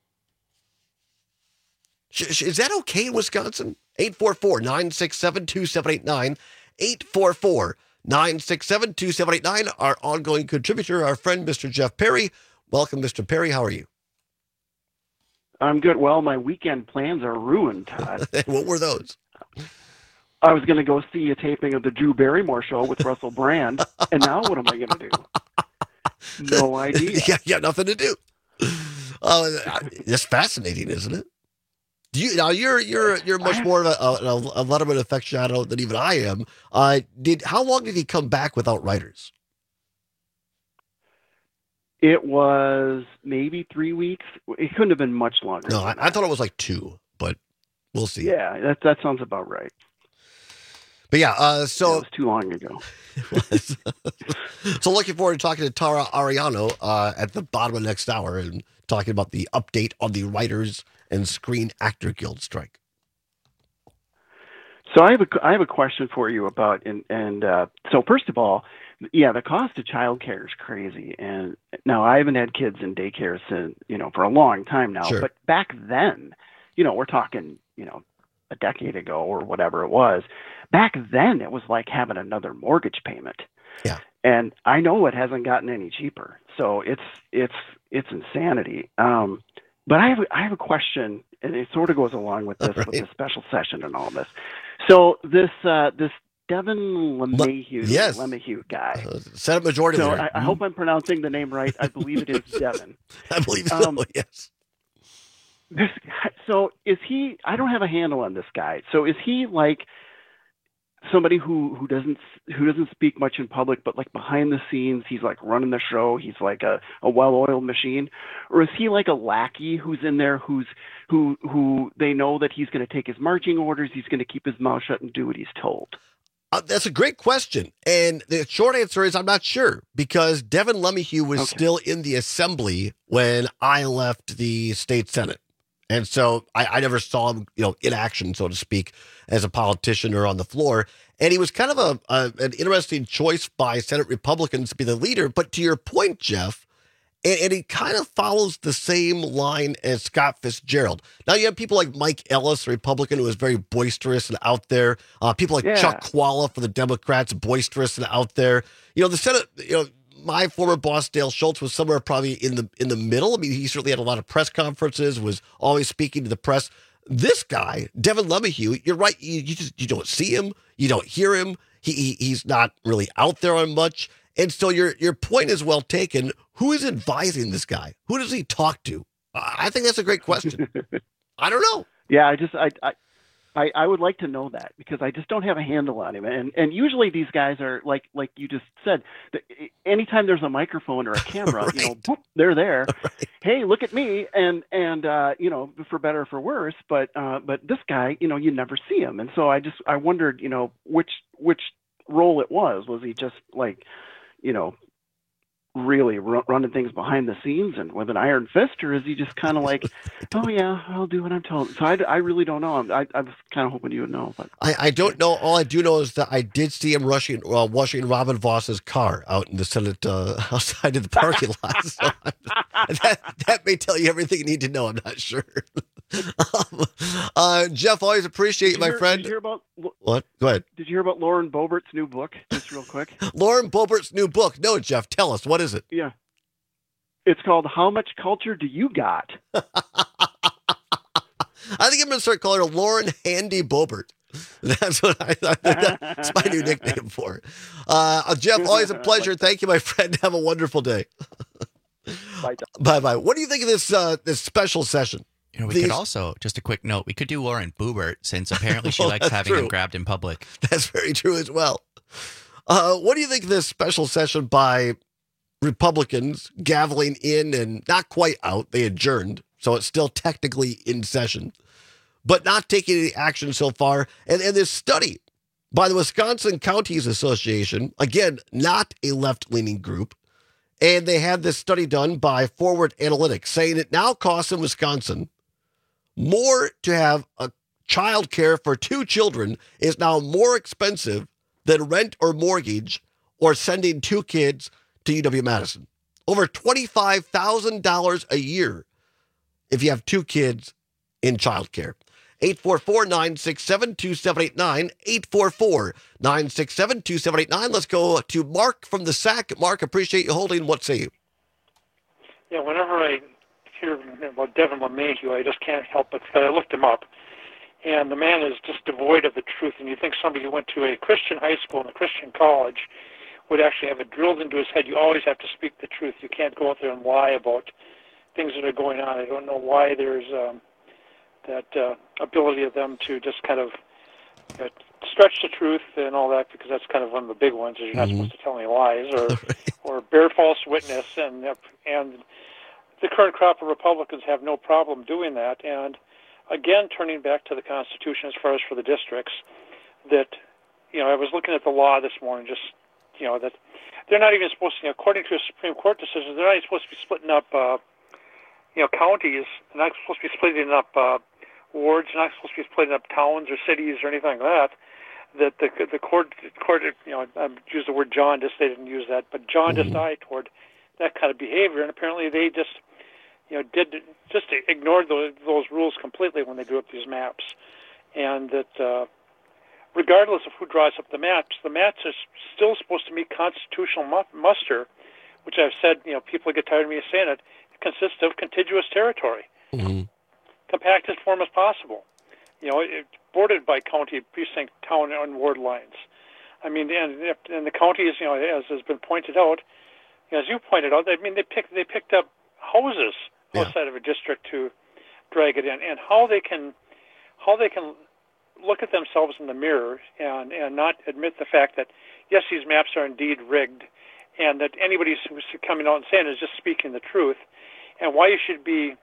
Is that okay in Wisconsin? eight four four, nine six seven, two seven eight nine. eight four four, nine six seven, two seven eight nine. Our ongoing contributor, our friend, Mister Jeff Perry. Welcome, Mister Perry. How are you? I'm good. Well, my weekend plans are ruined, Todd. What were those? I was going to go see a taping of the Drew Barrymore show with Russell Brand, and now what am I going to do? No idea. Yeah, yeah, nothing to do. Uh, it's fascinating, isn't it? Do you now? You're you're you're much more of a, a, a Letterman aficionado than even I am. Uh, did how long did he come back without writers? It was maybe three weeks. It couldn't have been much longer. No, I, I thought it was like two, but we'll see. Yeah, that that sounds about right. But yeah, uh, so yeah, it was too long ago. So looking forward to talking to Tara Ariano uh, at the bottom of next hour and talking about the update on the Writers and Screen Actor Guild strike. So I have a I have a question for you about and and uh, so first of all, yeah, the cost of childcare is crazy. And now I haven't had kids in daycare since you know for a long time now. Sure. But back then, you know, we're talking you know a decade ago or whatever it was. Back then, it was like having another mortgage payment. Yeah. And I know it hasn't gotten any cheaper. So it's it's it's insanity. Um, but I have a, I have a question, and it sort of goes along with this, right. with the special session and all this. So this uh, this Devin LeMahieu, yes. LeMahieu guy, uh, Senate Majority so Leader. I, I hope I'm pronouncing the name right. I believe it is Devin. I believe so. Um, yes. This guy, so is he? I don't have a handle on this guy. So is he like somebody who, who doesn't who doesn't speak much in public, but like behind the scenes, he's like running the show. He's like a, a well-oiled machine, or is he like a lackey who's in there, who's who who they know that he's going to take his marching orders, he's going to keep his mouth shut and do what he's told? Uh, that's a great question, and the short answer is I'm not sure because Devin LeMahieu was okay. still in the assembly when I left the state senate. And so I, I never saw him, you know, in action, so to speak, as a politician or on the floor. And he was kind of a, a an interesting choice by Senate Republicans to be the leader. But to your point, Jeff, and, and he kind of follows the same line as Scott Fitzgerald. Now you have people like Mike Ellis, a Republican, who is very boisterous and out there. Uh, people like yeah. Chuck Qualla for the Democrats, boisterous and out there. You know, the Senate, you know, my former boss, Dale Schultz, was somewhere probably in the in the middle. I mean, he certainly had a lot of press conferences, was always speaking to the press. This guy, Devin LeMahieu, you're right. You, you just you don't see him, you don't hear him. He, he he's not really out there on much. And so your your point is well taken. Who is advising this guy? Who does he talk to? I think that's a great question. I don't know. Yeah, I just I. I... I, I would like to know that because I just don't have a handle on him. And and usually these guys are like like you just said, that anytime there's a microphone or a camera, right. you know, boop, they're there. Right. Hey, look at me. And and uh, you know, for better or for worse. But uh, but this guy, you know, you never see him. And so I just I wondered, you know, which which role it was. Was he just like, you know, really r- running things behind the scenes and with an iron fist, or is he just kind of like, oh yeah, I'll do what I'm told? So I, I really don't know. I, I was kind of hoping you would know, but I, I don't know. All I do know is that I did see him rushing, uh, washing Robin Voss's car out in the Senate uh, outside of the parking lot. So that, that may tell you everything you need to know. I'm not sure. um, uh, Jeff, always appreciate you, my hear, friend. Did you hear about what? Go ahead. Did you hear about Lauren Boebert's new book? Just real quick. Lauren Boebert's new book. No, Jeff, tell us. What is it? Yeah. It's called How Much Culture Do You Got? I think I'm going to start calling her Lauren Handy Boebert. That's what I thought. That's my new nickname for her. Uh, Jeff, always a pleasure. Thank you, my friend. Have a wonderful day. Bye. Bye-bye. What do you think of this uh, this special session? You know, we These- could also, just a quick note, we could do Lauren Boebert, since apparently she Well, likes that's having true. him grabbed in public. That's very true as well. Uh, what do you think of this special session by Republicans gaveling in and not quite out? They adjourned, so it's still technically in session, but not taking any action so far. And, and this study by the Wisconsin Counties Association, again, not a left-leaning group, and they had this study done by Forward Analytics saying it now costs in Wisconsin more to have a child care for two children is now more expensive than rent or mortgage or sending two kids to U W-Madison. Over twenty-five thousand dollars a year if you have two kids in child care. eight four four, nine six seven, two seven eight nine, eight four four, nine six seven, two seven eight nine. Let's go to Mark from the S A C. Mark, appreciate you holding. What say you? Yeah, whenever I hear about Devin LeMahieu, I just can't help but I looked him up. And the man is just devoid of the truth. And you think somebody who went to a Christian high school and a Christian college would actually have it drilled into his head. You always have to speak the truth. You can't go out there and lie about things that are going on. I don't know why there's um, that uh, ability of them to just kind of uh, stretch the truth and all that, because that's kind of one of the big ones, is you're not Mm-hmm. supposed to tell any lies or or bear false witness. And and the current crop of Republicans have no problem doing that. And again, turning back to the Constitution as far as for the districts, that, you know, I was looking at the law this morning, just, you know, that they're not even supposed to, you know, according to a Supreme Court decision, they're not even supposed to be splitting up, uh, you know, counties. They're not supposed to be splitting up uh, wards. They're not supposed to be splitting up towns or cities or anything like that. That the the court, court you know, I used the word jaundice. They didn't use that, but jaundiced eye toward that kind of behavior. And apparently they just, you know, did just ignored those, those rules completely when they drew up these maps. And that uh, regardless of who draws up the maps, the maps are still supposed to meet constitutional mu- muster, which I've said, you know, people get tired of me saying it, it consists of contiguous territory, Mm-hmm. compacted form as possible. You know, it, bordered by county, precinct, town, and ward lines. I mean, and, and the counties, you know, as has been pointed out, you know, as you pointed out, I mean, they picked they picked up houses Yeah. outside of a district to drag it in, and how they can how they can look at themselves in the mirror and and not admit the fact that yes, these maps are indeed rigged, and that anybody who's coming out and saying it is just speaking the truth, and why you should be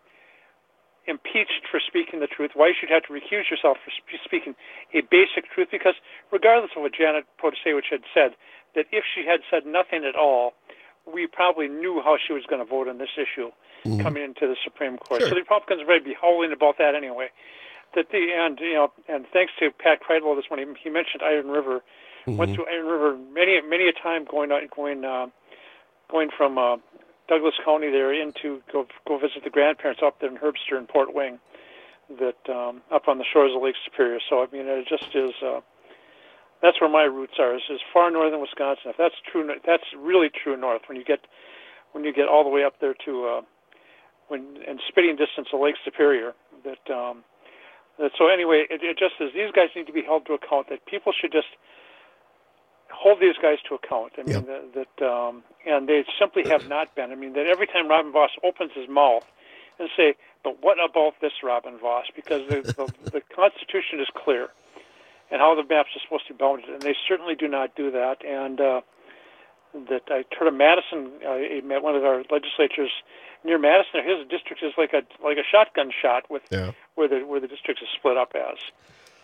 impeached for speaking the truth, why you should have to recuse yourself for sp- speaking a basic truth, because regardless of what Janet Protasevich had said, that if she had said nothing at all, we probably knew how she was going to vote on this issue Mm-hmm. coming into the Supreme Court. Sure. So the Republicans are ready to be howling about that anyway. That the and you know and thanks to Pat Kreidel this morning, he mentioned Iron River. Mm-hmm. Went through Iron River many many a time going out going uh, going from uh, Douglas County there into go go visit the grandparents up there in Herbster and Port Wing, that um, up on the shores of Lake Superior. So I mean, it just is. Uh, that's where my roots are. Is, is far northern Wisconsin. If that's true, that's really true north. When you get when you get all the way up there to uh, when in spitting distance of Lake Superior. That um, that so anyway, it, it just is. These guys need to be held to account. That people should just hold these guys to account. I mean, Yep. that, that um, and they simply have not been. I mean, that every time Robin Voss opens his mouth and say, but what about this, Robin Voss? Because the, the, the Constitution is clear, and how the maps are supposed to be bounded, and they certainly do not do that. And uh, that I heard of Madison, uh, he met one of our legislatures near Madison. His district is like a like a shotgun shot with Yeah. where the where the district is split up as.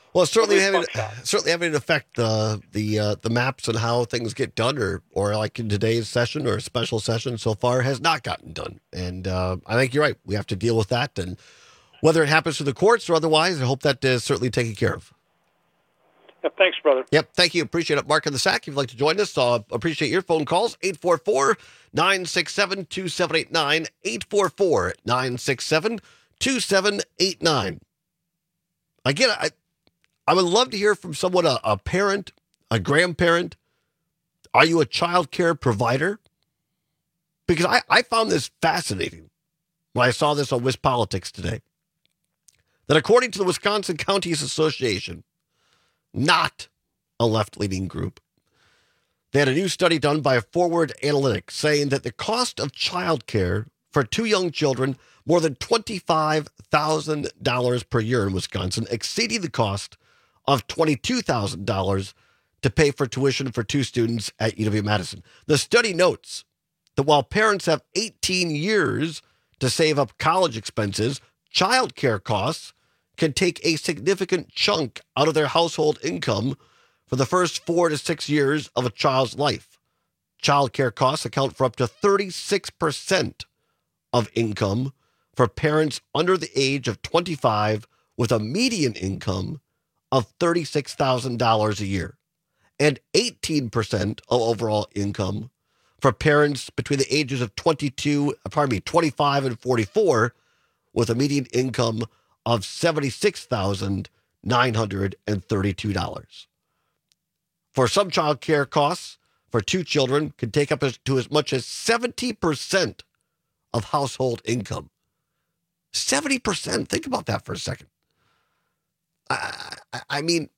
Well, it's certainly having certainly having an effect the the uh, the maps and how things get done, or or like in today's session or a special session so far has not gotten done. And uh, I think you're right. We have to deal with that, and whether it happens to the courts or otherwise, I hope that is certainly taken care of. Yep, thanks, brother. Yep, thank you. Appreciate it. Mark in the Sack, if you'd like to join us, uh, appreciate your phone calls. eight four four, nine six seven, two seven eight nine, eight four four, nine six seven, two seven eight nine. Again, I I would love to hear from someone, a, a parent, a grandparent. Are you a child care provider? Because I, I found this fascinating when I saw this on WisPolitics today. That according to the Wisconsin Counties Association, not a left-leaning group, they had a new study done by Forward Analytics saying that the cost of child care for two young children, more than twenty-five thousand dollars per year in Wisconsin, exceeding the cost of twenty-two thousand dollars to pay for tuition for two students at U W-Madison. The study notes that while parents have eighteen years to save up college expenses, child care costs can take a significant chunk out of their household income for the first four to six years of a child's life. Child care costs account for up to thirty-six percent of income for parents under the age of twenty-five with a median income of thirty-six thousand dollars a year, and eighteen percent of overall income for parents between the ages of twenty-two, pardon me, twenty-five and forty-four with a median income of seventy-six thousand nine hundred thirty-two dollars. For some child care costs for two children can take up as, to as much as seventy percent of household income. seventy percent. Think about that for a second. I, I, I mean,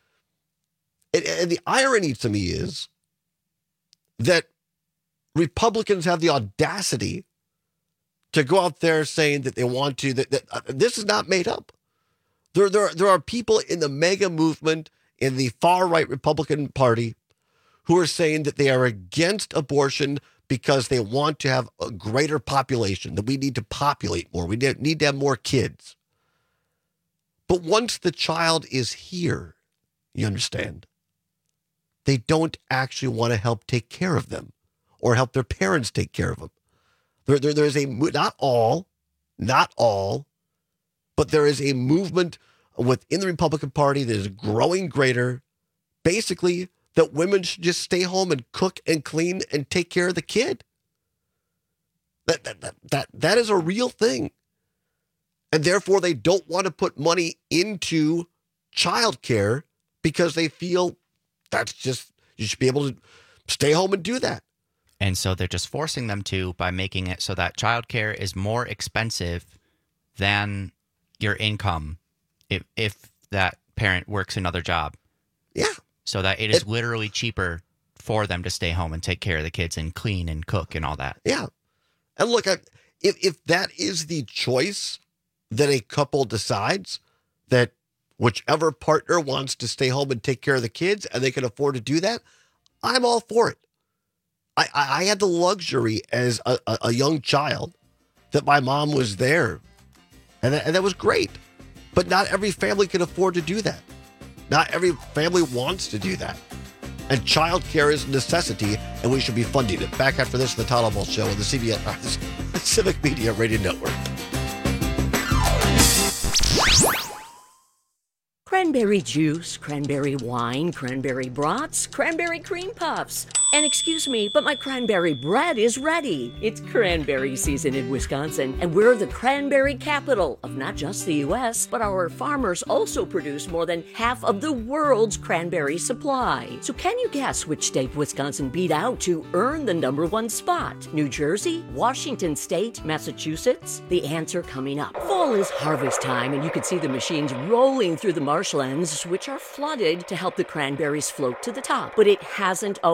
and, and the irony to me is that Republicans have the audacity to go out there saying that they want to, that, that uh, this is not made up. There, there, there are people in the mega movement in the far-right Republican Party who are saying that they are against abortion because they want to have a greater population, that we need to populate more. We need to have more kids. But once the child is here, you understand, they don't actually want to help take care of them or help their parents take care of them. There, there, there's a, not all, not all, but there is a movement within the Republican Party that is growing greater, basically, that women should just stay home and cook and clean and take care of the kid. That, that, that, that, that is a real thing. And therefore, they don't want to put money into childcare because they feel that's just, you should be able to stay home and do that. And so they're just forcing them to by making it so that childcare is more expensive than your income if, if that parent works another job. Yeah. So that it is it, literally cheaper for them to stay home and take care of the kids and clean and cook and all that. Yeah. And look, if, if that is the choice that a couple decides, that whichever partner wants to stay home and take care of the kids and they can afford to do that, I'm all for it. I, I had the luxury as a, a, a young child that my mom was there, and that, and that was great. But not every family can afford to do that. Not every family wants to do that. And childcare is a necessity, and we should be funding it. Back after this, the Todd Almost Show on the C B S uh, Civic Media Radio Network. Cranberry juice, cranberry wine, cranberry brats, cranberry cream puffs. And excuse me, but my cranberry bread is ready. It's cranberry season in Wisconsin, and we're the cranberry capital of not just the U S, but our farmers also produce more than half of the world's cranberry supply. So can you guess which state Wisconsin beat out to earn the number one spot? New Jersey, Washington State, Massachusetts? The answer coming up. Fall is harvest time, and you can see the machines rolling through the marshlands, which are flooded to help the cranberries float to the top. But it hasn't always been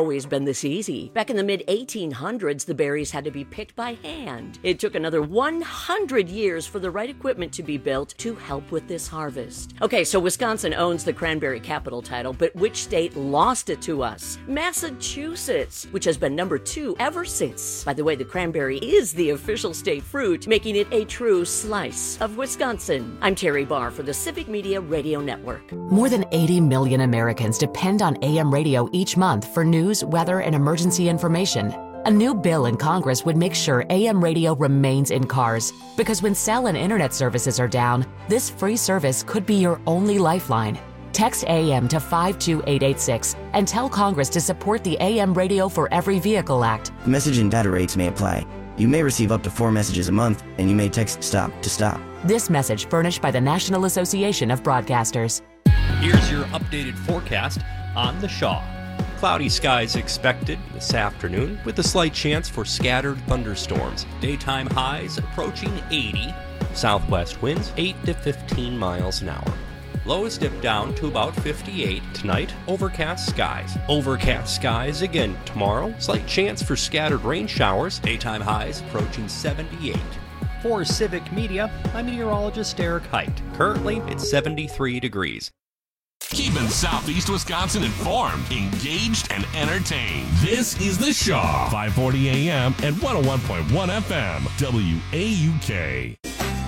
this easy. Back in the mid eighteen hundreds, the berries had to be picked by hand. It took another one hundred years for the right equipment to be built to help with this harvest. Okay, so Wisconsin owns the cranberry capital title, but which state lost it to us? Massachusetts, which has been number two ever since. By the way, the cranberry is the official state fruit, making it a true slice of Wisconsin. I'm Terry Barr for the Civic Media Radio Network. More than eighty million Americans depend on A M radio each month for news, weather, and emergency information. A new bill in Congress would make sure A M radio remains in cars, because when cell and internet services are down, this free service could be your only lifeline. Text A M to five two eight eight six and tell Congress to support the A M Radio for Every Vehicle Act. Message and data rates may apply. You may receive up to four messages a month, and you may text STOP to STOP. This message furnished by the National Association of Broadcasters. Here's your updated forecast on the Shaw. Cloudy skies expected this afternoon with a slight chance for scattered thunderstorms. Daytime highs approaching eighty. Southwest winds eight to fifteen miles an hour. Lows dip down to about fifty-eight tonight. Overcast skies. Overcast skies again tomorrow. Slight chance for scattered rain showers. Daytime highs approaching seventy-eight. For Civic Media, I'm meteorologist Eric Height. Currently, it's seventy-three degrees. Keeping Southeast Wisconsin informed, engaged, and entertained. This is The Shaw, five forty A M and one oh one point one F M, W A U K.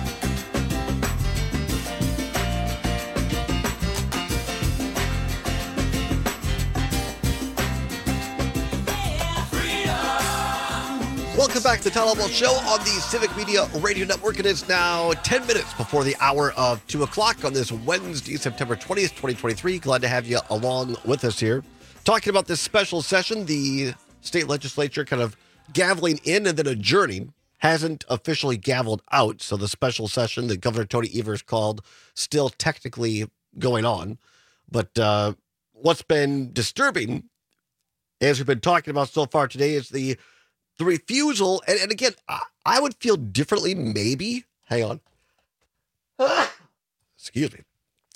Welcome back to the Tom Leibel Show on the Civic Media Radio Network. It is now ten minutes before the hour of two o'clock on this Wednesday, September twentieth, twenty twenty-three. Glad to have you along with us here. Talking about this special session, the state legislature kind of gaveling in and then adjourning. Hasn't officially gavelled out, so the special session that Governor Tony Evers called still technically going on. But uh, what's been disturbing, as we've been talking about so far today, is the The refusal, and, and again, I, I would feel differently, maybe. Hang on. Ah, excuse me.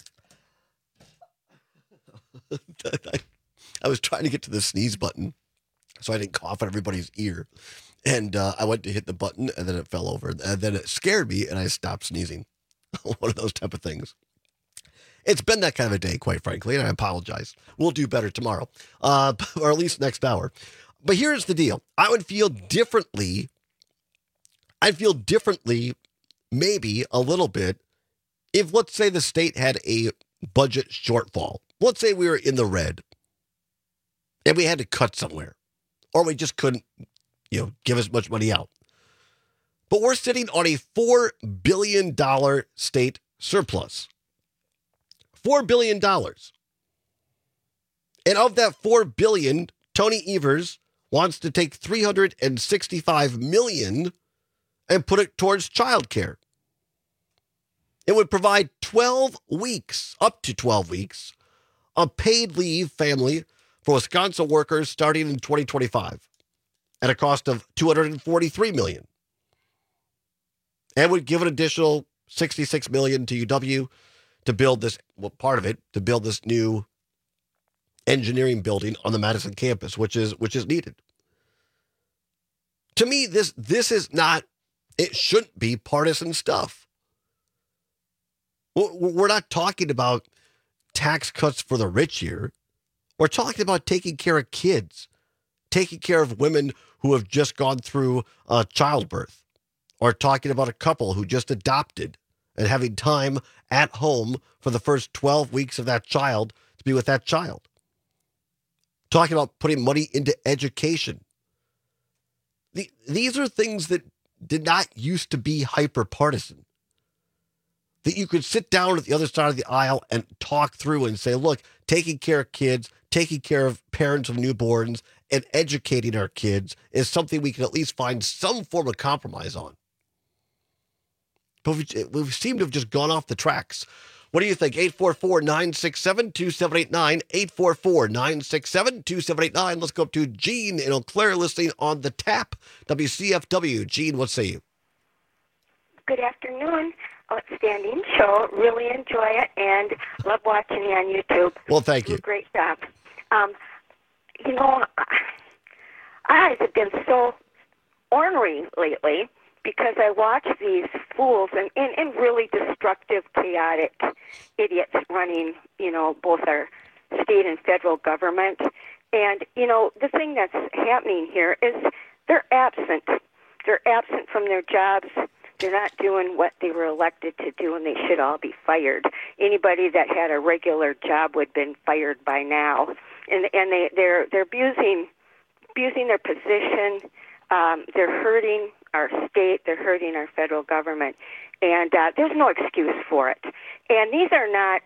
I, I was trying to get to the sneeze button so I didn't cough in everybody's ear. And uh, I went to hit the button, and then it fell over. And then it scared me, and I stopped sneezing. One of those type of things. It's been that kind of a day, quite frankly, and I apologize. We'll do better tomorrow, uh, or at least next hour. But here's the deal. I would feel differently. I'd feel differently, maybe a little bit, if, let's say, the state had a budget shortfall. Let's say we were in the red and we had to cut somewhere, or we just couldn't, you know, give as much money out. But we're sitting on a four billion dollars state surplus. four billion dollars. And of that four billion dollars, Tony Evers wants to take three hundred sixty-five million dollars and put it towards childcare. It would provide twelve weeks, up to twelve weeks, of paid leave family for Wisconsin workers starting in twenty twenty-five at a cost of two hundred forty-three million dollars. And would give an additional sixty-six million dollars to U W to build this, well, part of it, to build this new engineering building on the Madison campus, which is which is needed. To me, this this is not, it shouldn't be partisan stuff. We're not talking about tax cuts for the rich here. We're talking about taking care of kids, taking care of women who have just gone through uh, childbirth, or talking about a couple who just adopted and having time at home for the first twelve weeks of that child to be with that child. Talking about putting money into education. The, these are things that did not used to be hyper-partisan. That you could sit down at the other side of the aisle and talk through and say, look, taking care of kids, taking care of parents of newborns, and educating our kids is something we can at least find some form of compromise on. But we, we seem to have just gone off the tracks. What do you think? eight four four, nine six seven, two seven eight nine, eight four four, nine six seven, two seven eight nine. Let's go up to Gene in Eau Claire listening on the tap. W C F W. Gene, what say you? Good afternoon. Outstanding show. Really enjoy it and love watching you on YouTube. Well, thank you. Great job. Um, you know, eyes have been so ornery lately because I watch these fools and, and, and really destructive, chaotic idiots running, you know, both our state and federal government. And, you know, the thing that's happening here is they're absent. They're absent from their jobs. They're not doing what they were elected to do, and they should all be fired. Anybody that had a regular job would have been fired by now. And and they, they're they're abusing abusing their position. Um, they're hurting our state. They're hurting our federal government. And uh, there's no excuse for it. And these are not,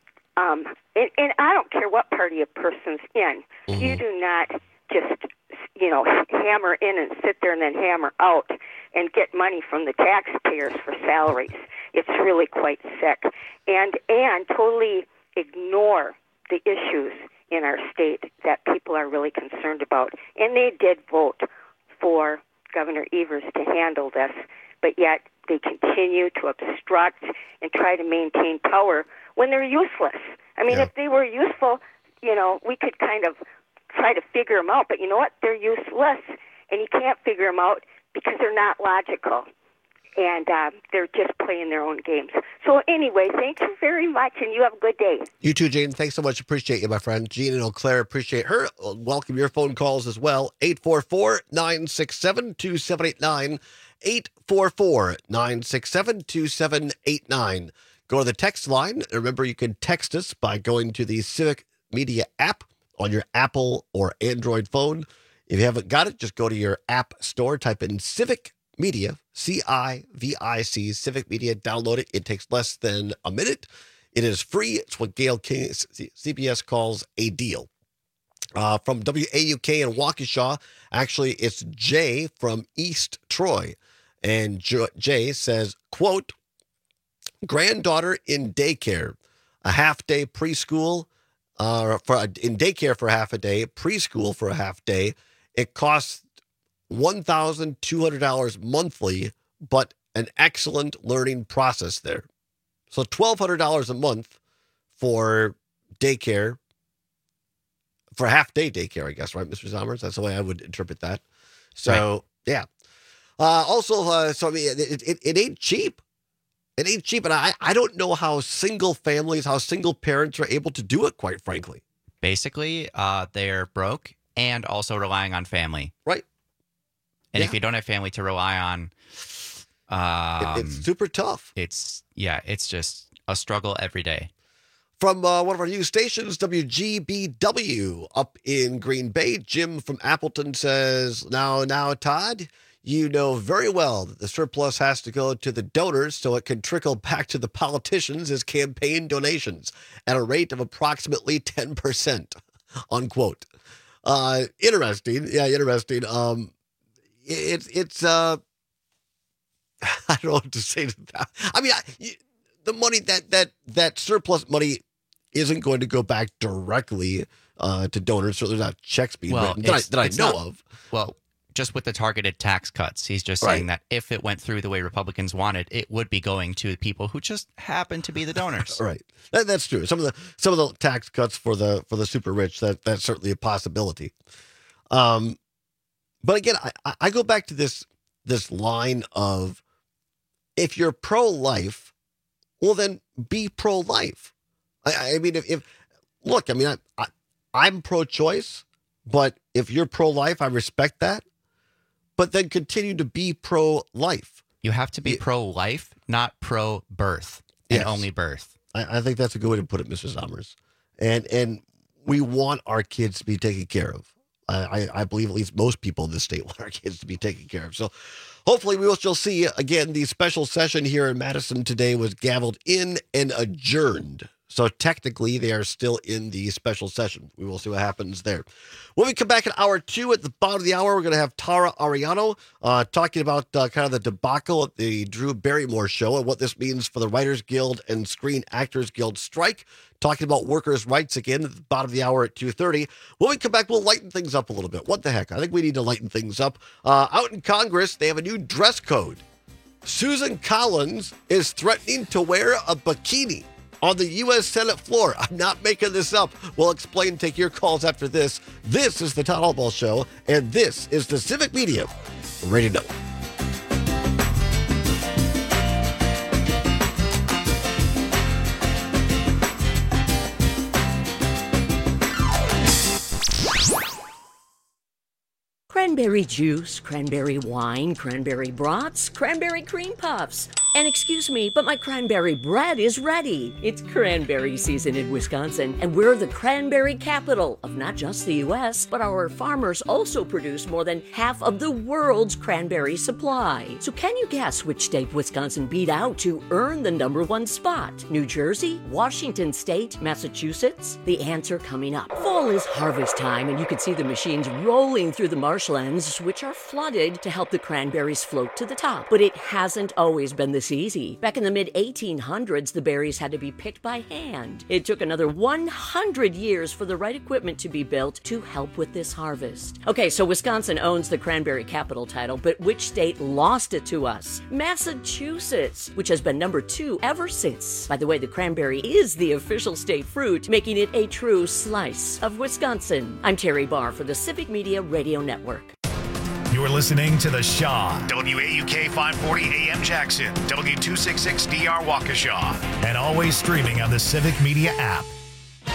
um, and, and I don't care what party a person's in. Mm-hmm. You do not just, you know, hammer in and sit there and then hammer out and get money from the taxpayers for salaries. It's really quite sick. And and totally ignore the issues in our state that people are really concerned about. And they did vote for Governor Evers to handle this, but yet they continue to obstruct and try to maintain power when they're useless. I mean, yeah. if they were useful, you know, we could kind of try to figure them out, but you know what? They're useless, and you can't figure them out because they're not logical, and uh, they're just playing their own games. So anyway, thank you very much, and you have a good day. You too, Jane. Thanks so much. Appreciate you, my friend. Jean and Eau Claire, appreciate her. Welcome your phone calls as well. eight four four, nine six seven, two seven eight nine. eight four four, nine six seven, two seven eight nine. Go to the text line. Remember, you can text us by going to the Civic Media app on your Apple or Android phone. If you haven't got it, just go to your app store, type in Civic Media, C I V I C, Civic Media, download it. It takes less than a minute. It is free. It's what Gail King, C B S calls a deal. Uh, from W A U K in Waukesha, actually, it's Jay from East Troy. And Jay says, quote, granddaughter in daycare, a half-day preschool, uh, for a, in daycare for half a day, preschool for a half day. It costs one thousand two hundred dollars monthly, but an excellent learning process there. So twelve hundred dollars a month for daycare, for half-day daycare, I guess, right, Mister Zommers? That's the way I would interpret that. So, right. yeah. Uh, also, uh, so I mean, it, it, it ain't cheap. It ain't cheap. And I, I don't know how single families, how single parents are able to do it, quite frankly. Basically, uh, they're broke and also relying on family. Right. And yeah. if you don't have family to rely on, um, it, it's super tough. It's, yeah, it's just a struggle every day. From uh, one of our news stations, W G B W up in Green Bay, Jim from Appleton says, now, now, Todd, you know very well that the surplus has to go to the donors so it can trickle back to the politicians as campaign donations at a rate of approximately ten percent, unquote. Uh, interesting. Yeah, interesting. Um, it, it's, uh, I don't know what to say to that. I mean, I, the money, that, that, that surplus money isn't going to go back directly uh, to donors, so there's not checks being well, written that I, that I know not, of. Well, just with the targeted tax cuts, he's just Right. saying that if it went through the way Republicans wanted, it would be going to people who just happen to be the donors. Right, that, that's true. Some of the some of the tax cuts for the for the super rich, that that's certainly a possibility. Um, but again, I, I go back to this this line of, if you're pro-life, well then be pro-life. I, I mean, if, if look, I mean, I, I I'm pro-choice, but if you're pro-life, I respect that. But then continue to be pro-life. You have to be pro-life, not pro-birth, and Yes. only birth. I, I think that's a good way to put it, Mister Zommers. And and we want our kids to be taken care of. I, I, I believe at least most people in this state want our kids to be taken care of. So hopefully we will still see, again, the special session here in Madison today was gavelled in and adjourned. So technically, they are still in the special session. We will see what happens there. When we come back in hour two, at the bottom of the hour, we're going to have Tara Ariano uh, talking about uh, kind of the debacle at the Drew Barrymore show and what this means for the Writers Guild and Screen Actors Guild strike. Talking about workers' rights again at the bottom of the hour at two thirty. When we come back, we'll lighten things up a little bit. What the heck? I think we need to lighten things up. Uh, out in Congress, they have a new dress code. Susan Collins is threatening to wear a bikini. on the U S Senate floor. I'm not making this up. We'll explain and take your calls after this. This is the Todd Albaugh Show, and this is the Civic Media Radio Network. Cranberry juice, cranberry wine, cranberry brats, cranberry cream puffs. And excuse me, but my cranberry bread is ready. It's cranberry season in Wisconsin, and we're the cranberry capital of not just the U S, but our farmers also produce more than half of the world's cranberry supply. So can you guess which state Wisconsin beat out to earn the number one spot? New Jersey, Washington State, Massachusetts? The answer coming up. Fall is harvest time, and you can see the machines rolling through the marshlands, which are flooded to help the cranberries float to the top. But it hasn't always been this easy. Back in the mid eighteen hundreds, the berries had to be picked by hand. It took another one hundred years for the right equipment to be built to help with this harvest. Okay, so Wisconsin owns the cranberry capital title, but which state lost it to us? Massachusetts, which has been number two ever since. By the way, the cranberry is the official state fruit, making it a true slice of Wisconsin. I'm Terry Barr for the Civic Media Radio Network. You're listening to The Shaw, W A U K five forty A M Jackson, W two sixty-six D R Waukesha, and always streaming on the Civic Media app.